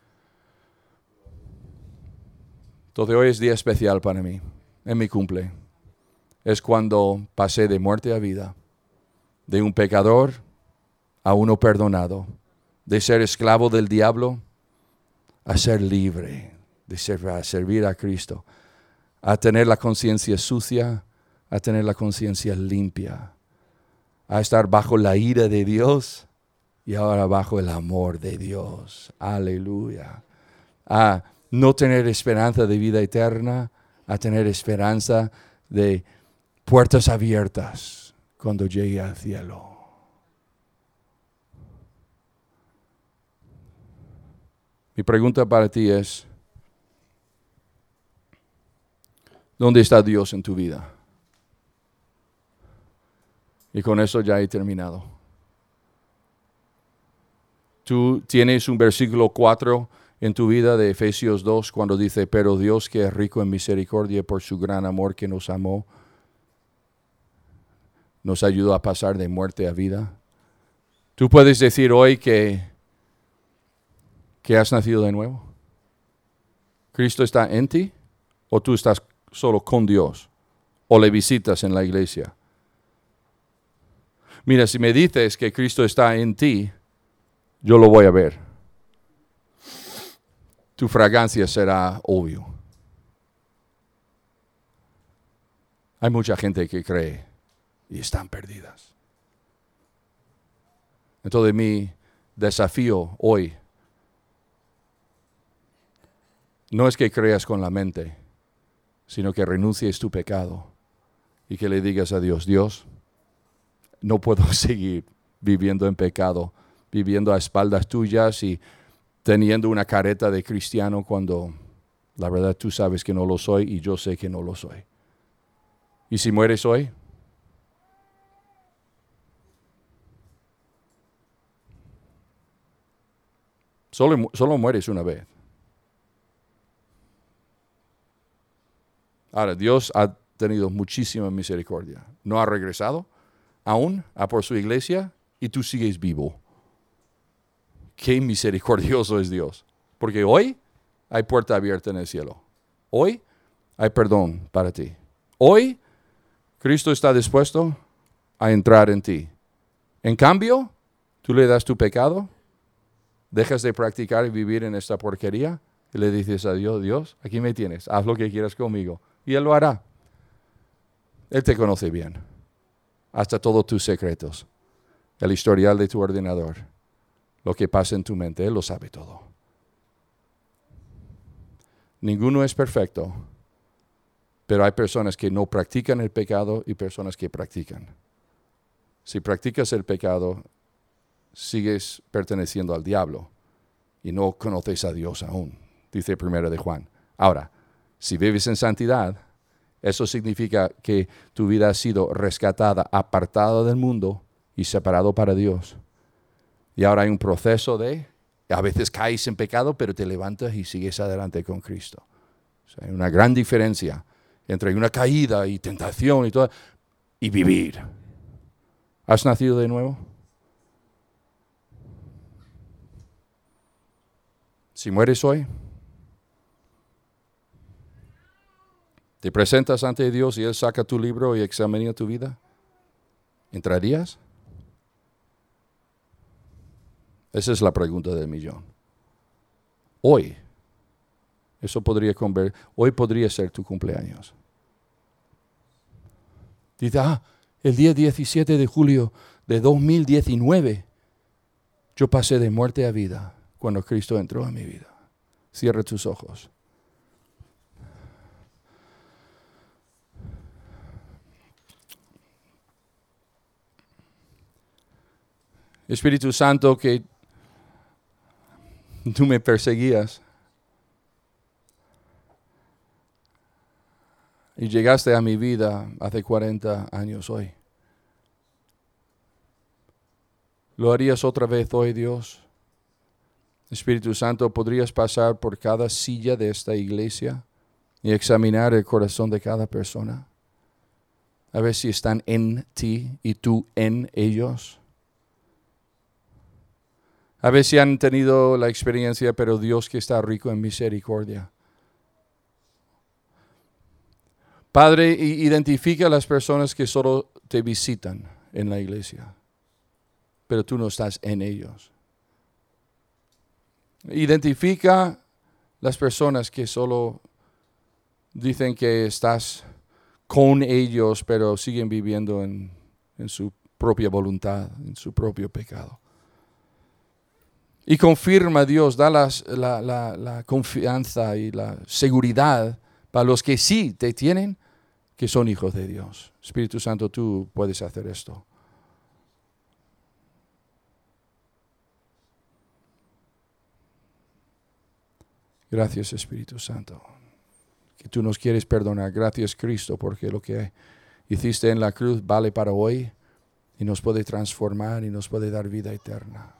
Entonces hoy es día especial para mí. En mi cumple. Es cuando pasé de muerte a vida. De un pecador a uno perdonado. De ser esclavo del diablo a ser libre. De servir a Cristo. A tener la conciencia sucia, a tener la conciencia limpia, a estar bajo la ira de Dios y ahora bajo el amor de Dios. Aleluya. A no tener esperanza de vida eterna, a tener esperanza de puertas abiertas cuando llegue al cielo. Mi pregunta para ti es, ¿dónde está Dios en tu vida? Y con eso ya he terminado. Tú tienes un versículo 4 en tu vida de Efesios 2 cuando dice, pero Dios que es rico en misericordia por su gran amor que nos amó, nos ayudó a pasar de muerte a vida. Tú puedes decir hoy que has nacido de nuevo. ¿Cristo está en ti o tú estás solo con Dios o le visitas en la iglesia? Mira, si me dices que Cristo está en ti, yo lo voy a ver. tu fragancia será obvio. Hay mucha gente que cree y están perdidas. Entonces mi desafío hoy no es que creas con la mente, sino que renuncies tu pecado y que le digas a Dios, Dios, no puedo seguir viviendo en pecado, viviendo a espaldas tuyas y teniendo una careta de cristiano cuando la verdad tú sabes que no lo soy y yo sé que no lo soy. ¿Y si mueres hoy? Solo mueres una vez. Ahora, Dios ha tenido muchísima misericordia. No ha regresado aún a por su iglesia y tú sigues vivo. Qué misericordioso es Dios. Porque hoy hay puerta abierta en el cielo. Hoy hay perdón para ti. Hoy Cristo está dispuesto a entrar en ti. En cambio, tú le das tu pecado, dejas de practicar y vivir en esta porquería y le dices a Dios, Dios, aquí me tienes, haz lo que quieras conmigo. Y Él lo hará. Él te conoce bien, hasta todos tus secretos, el historial de tu ordenador, lo que pasa en tu mente, Él lo sabe todo. Ninguno es perfecto, pero hay personas que no practican el pecado y personas que practican. Si practicas el pecado, sigues perteneciendo al diablo y no conoces a Dios aún, dice 1 de Juan. Ahora, si vives en santidad, eso significa que tu vida ha sido rescatada, apartada del mundo y separado para Dios. Y ahora hay un proceso a veces caes en pecado, pero te levantas y sigues adelante con Cristo. O sea, hay una gran diferencia entre una caída y tentación y todo, y vivir. ¿Has nacido de nuevo? Si mueres hoy, te presentas ante Dios y Él saca tu libro y examina tu vida, ¿entrarías? Esa es la pregunta del millón. Hoy, hoy podría ser tu cumpleaños. Dice, el día 17 de julio de 2019, yo pasé de muerte a vida cuando Cristo entró en mi vida. Cierra tus ojos. Espíritu Santo, que tú me perseguías y llegaste a mi vida hace 40 años hoy. ¿Lo harías otra vez hoy, Dios? Espíritu Santo, ¿podrías pasar por cada silla de esta iglesia y examinar el corazón de cada persona? A ver si están en ti y tú en ellos. A ver si han tenido la experiencia, pero Dios que está rico en misericordia. Padre, identifica a las personas que solo te visitan en la iglesia, pero tú no estás en ellos. Identifica las personas que solo dicen que estás con ellos, pero siguen viviendo en su propia voluntad, en su propio pecado. Y confirma, Dios, da la confianza y la seguridad para los que sí te tienen, que son hijos de Dios. Espíritu Santo, tú puedes hacer esto. Gracias, Espíritu Santo, que tú nos quieres perdonar. Gracias, Cristo, porque lo que hiciste en la cruz vale para hoy y nos puede transformar y nos puede dar vida eterna.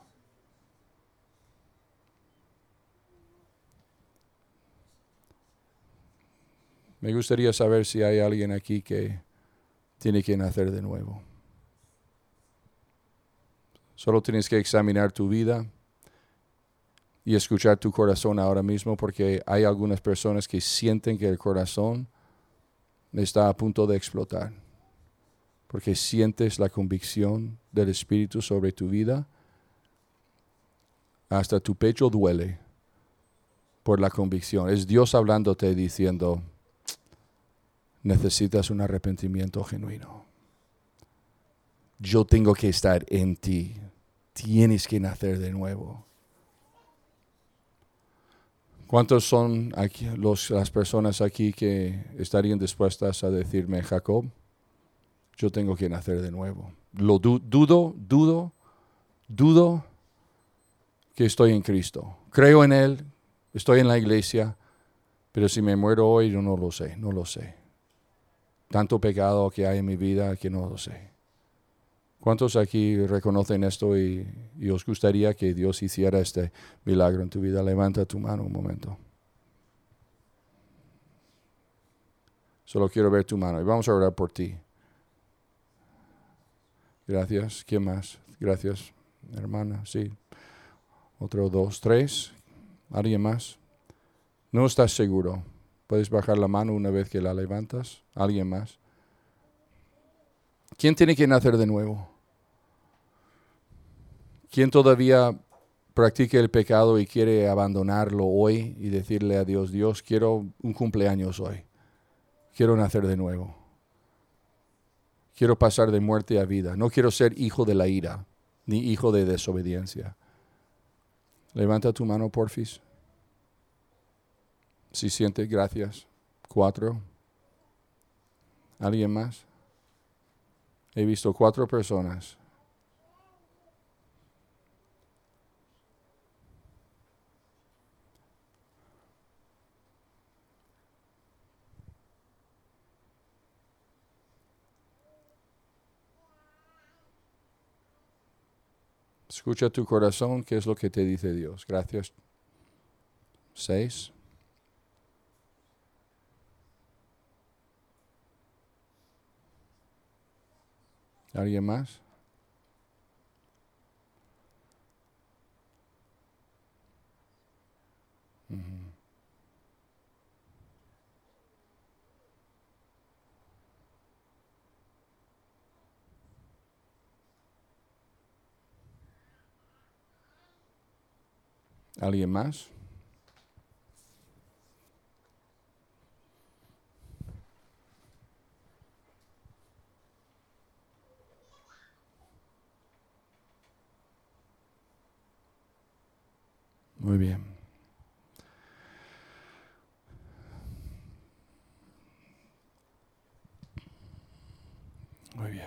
Me gustaría saber si hay alguien aquí que tiene que nacer de nuevo. Solo tienes que examinar tu vida y escuchar tu corazón ahora mismo, porque hay algunas personas que sienten que el corazón está a punto de explotar, porque sientes la convicción del Espíritu sobre tu vida. Hasta tu pecho duele, por la convicción. Es Dios hablándote diciendo, necesitas un arrepentimiento genuino. Yo tengo que estar en ti. Tienes que nacer de nuevo. ¿Cuántos son aquí, las personas aquí que estarían dispuestas a decirme, Jacob, yo tengo que nacer de nuevo? Lo dudo que estoy en Cristo. Creo en Él, estoy en la iglesia, pero si me muero hoy yo no lo sé. Tanto pecado que hay en mi vida que no lo sé. ¿Cuántos aquí reconocen esto y os gustaría que Dios hiciera este milagro en tu vida? Levanta tu mano un momento. Solo quiero ver tu mano y vamos a orar por ti. Gracias. ¿Quién más? Gracias, hermana. Sí. Otro, 2, 3. ¿Alguien más? No estás seguro. Puedes bajar la mano una vez que la levantas. ¿Alguien más? ¿Quién tiene que nacer de nuevo? ¿Quién todavía practica el pecado y quiere abandonarlo hoy y decirle a Dios, Dios, quiero un cumpleaños hoy. Quiero nacer de nuevo. Quiero pasar de muerte a vida. No quiero ser hijo de la ira, ni hijo de desobediencia. Levanta tu mano, porfis. Si sientes, gracias. 4. ¿Alguien más? He visto 4 personas. Escucha tu corazón, qué es lo que te dice Dios. Gracias. 6. ¿Alguien más? ¿Alguien más? Muy bien. Muy bien.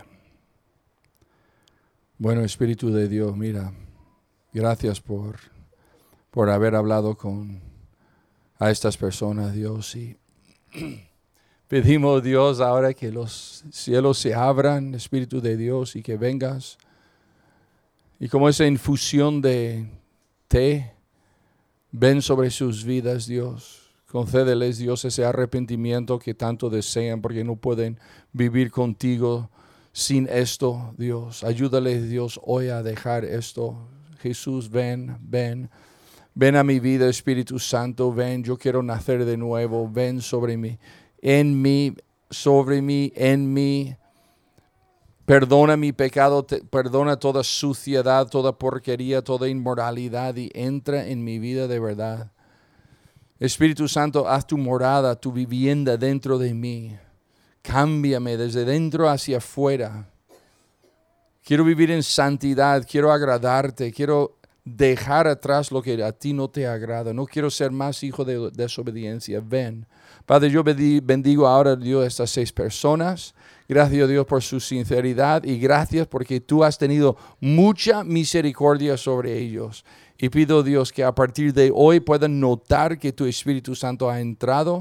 Bueno, Espíritu de Dios, mira, gracias por haber hablado a estas personas, Dios, y pedimos, Dios, ahora que los cielos se abran, Espíritu de Dios, y que vengas, y como esa infusión de té, ven sobre sus vidas, Dios. Concédeles, Dios, ese arrepentimiento que tanto desean porque no pueden vivir contigo sin esto, Dios. Ayúdales, Dios, hoy a dejar esto. Jesús, ven. Ven a mi vida, Espíritu Santo, ven. Yo quiero nacer de nuevo. Ven sobre mí, en mí, sobre mí, en mí. Perdona mi pecado, perdona toda suciedad, toda porquería, toda inmoralidad y entra en mi vida de verdad. Espíritu Santo, haz tu morada, tu vivienda dentro de mí. Cámbiame desde dentro hacia afuera. Quiero vivir en santidad, quiero agradarte, quiero dejar atrás lo que a ti no te agrada. No quiero ser más hijo de desobediencia. Ven. Padre, yo bendigo ahora, Dios, a estas 6 personas. Gracias, Dios, por su sinceridad y gracias porque tú has tenido mucha misericordia sobre ellos. Y pido, Dios, que a partir de hoy puedan notar que tu Espíritu Santo ha entrado.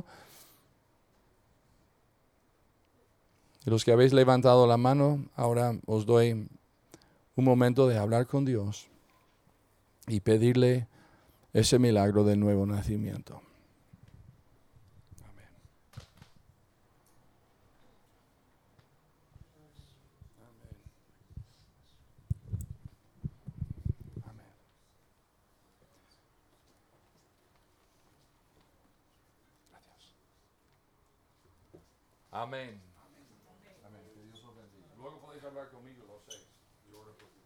Y los que habéis levantado la mano, ahora os doy un momento de hablar con Dios y pedirle ese milagro del nuevo nacimiento. Amén. Amén. Gracias. Amén. Amén. Que Dios los bendiga. Luego podéis hablar conmigo los 6. Yo oro por ti.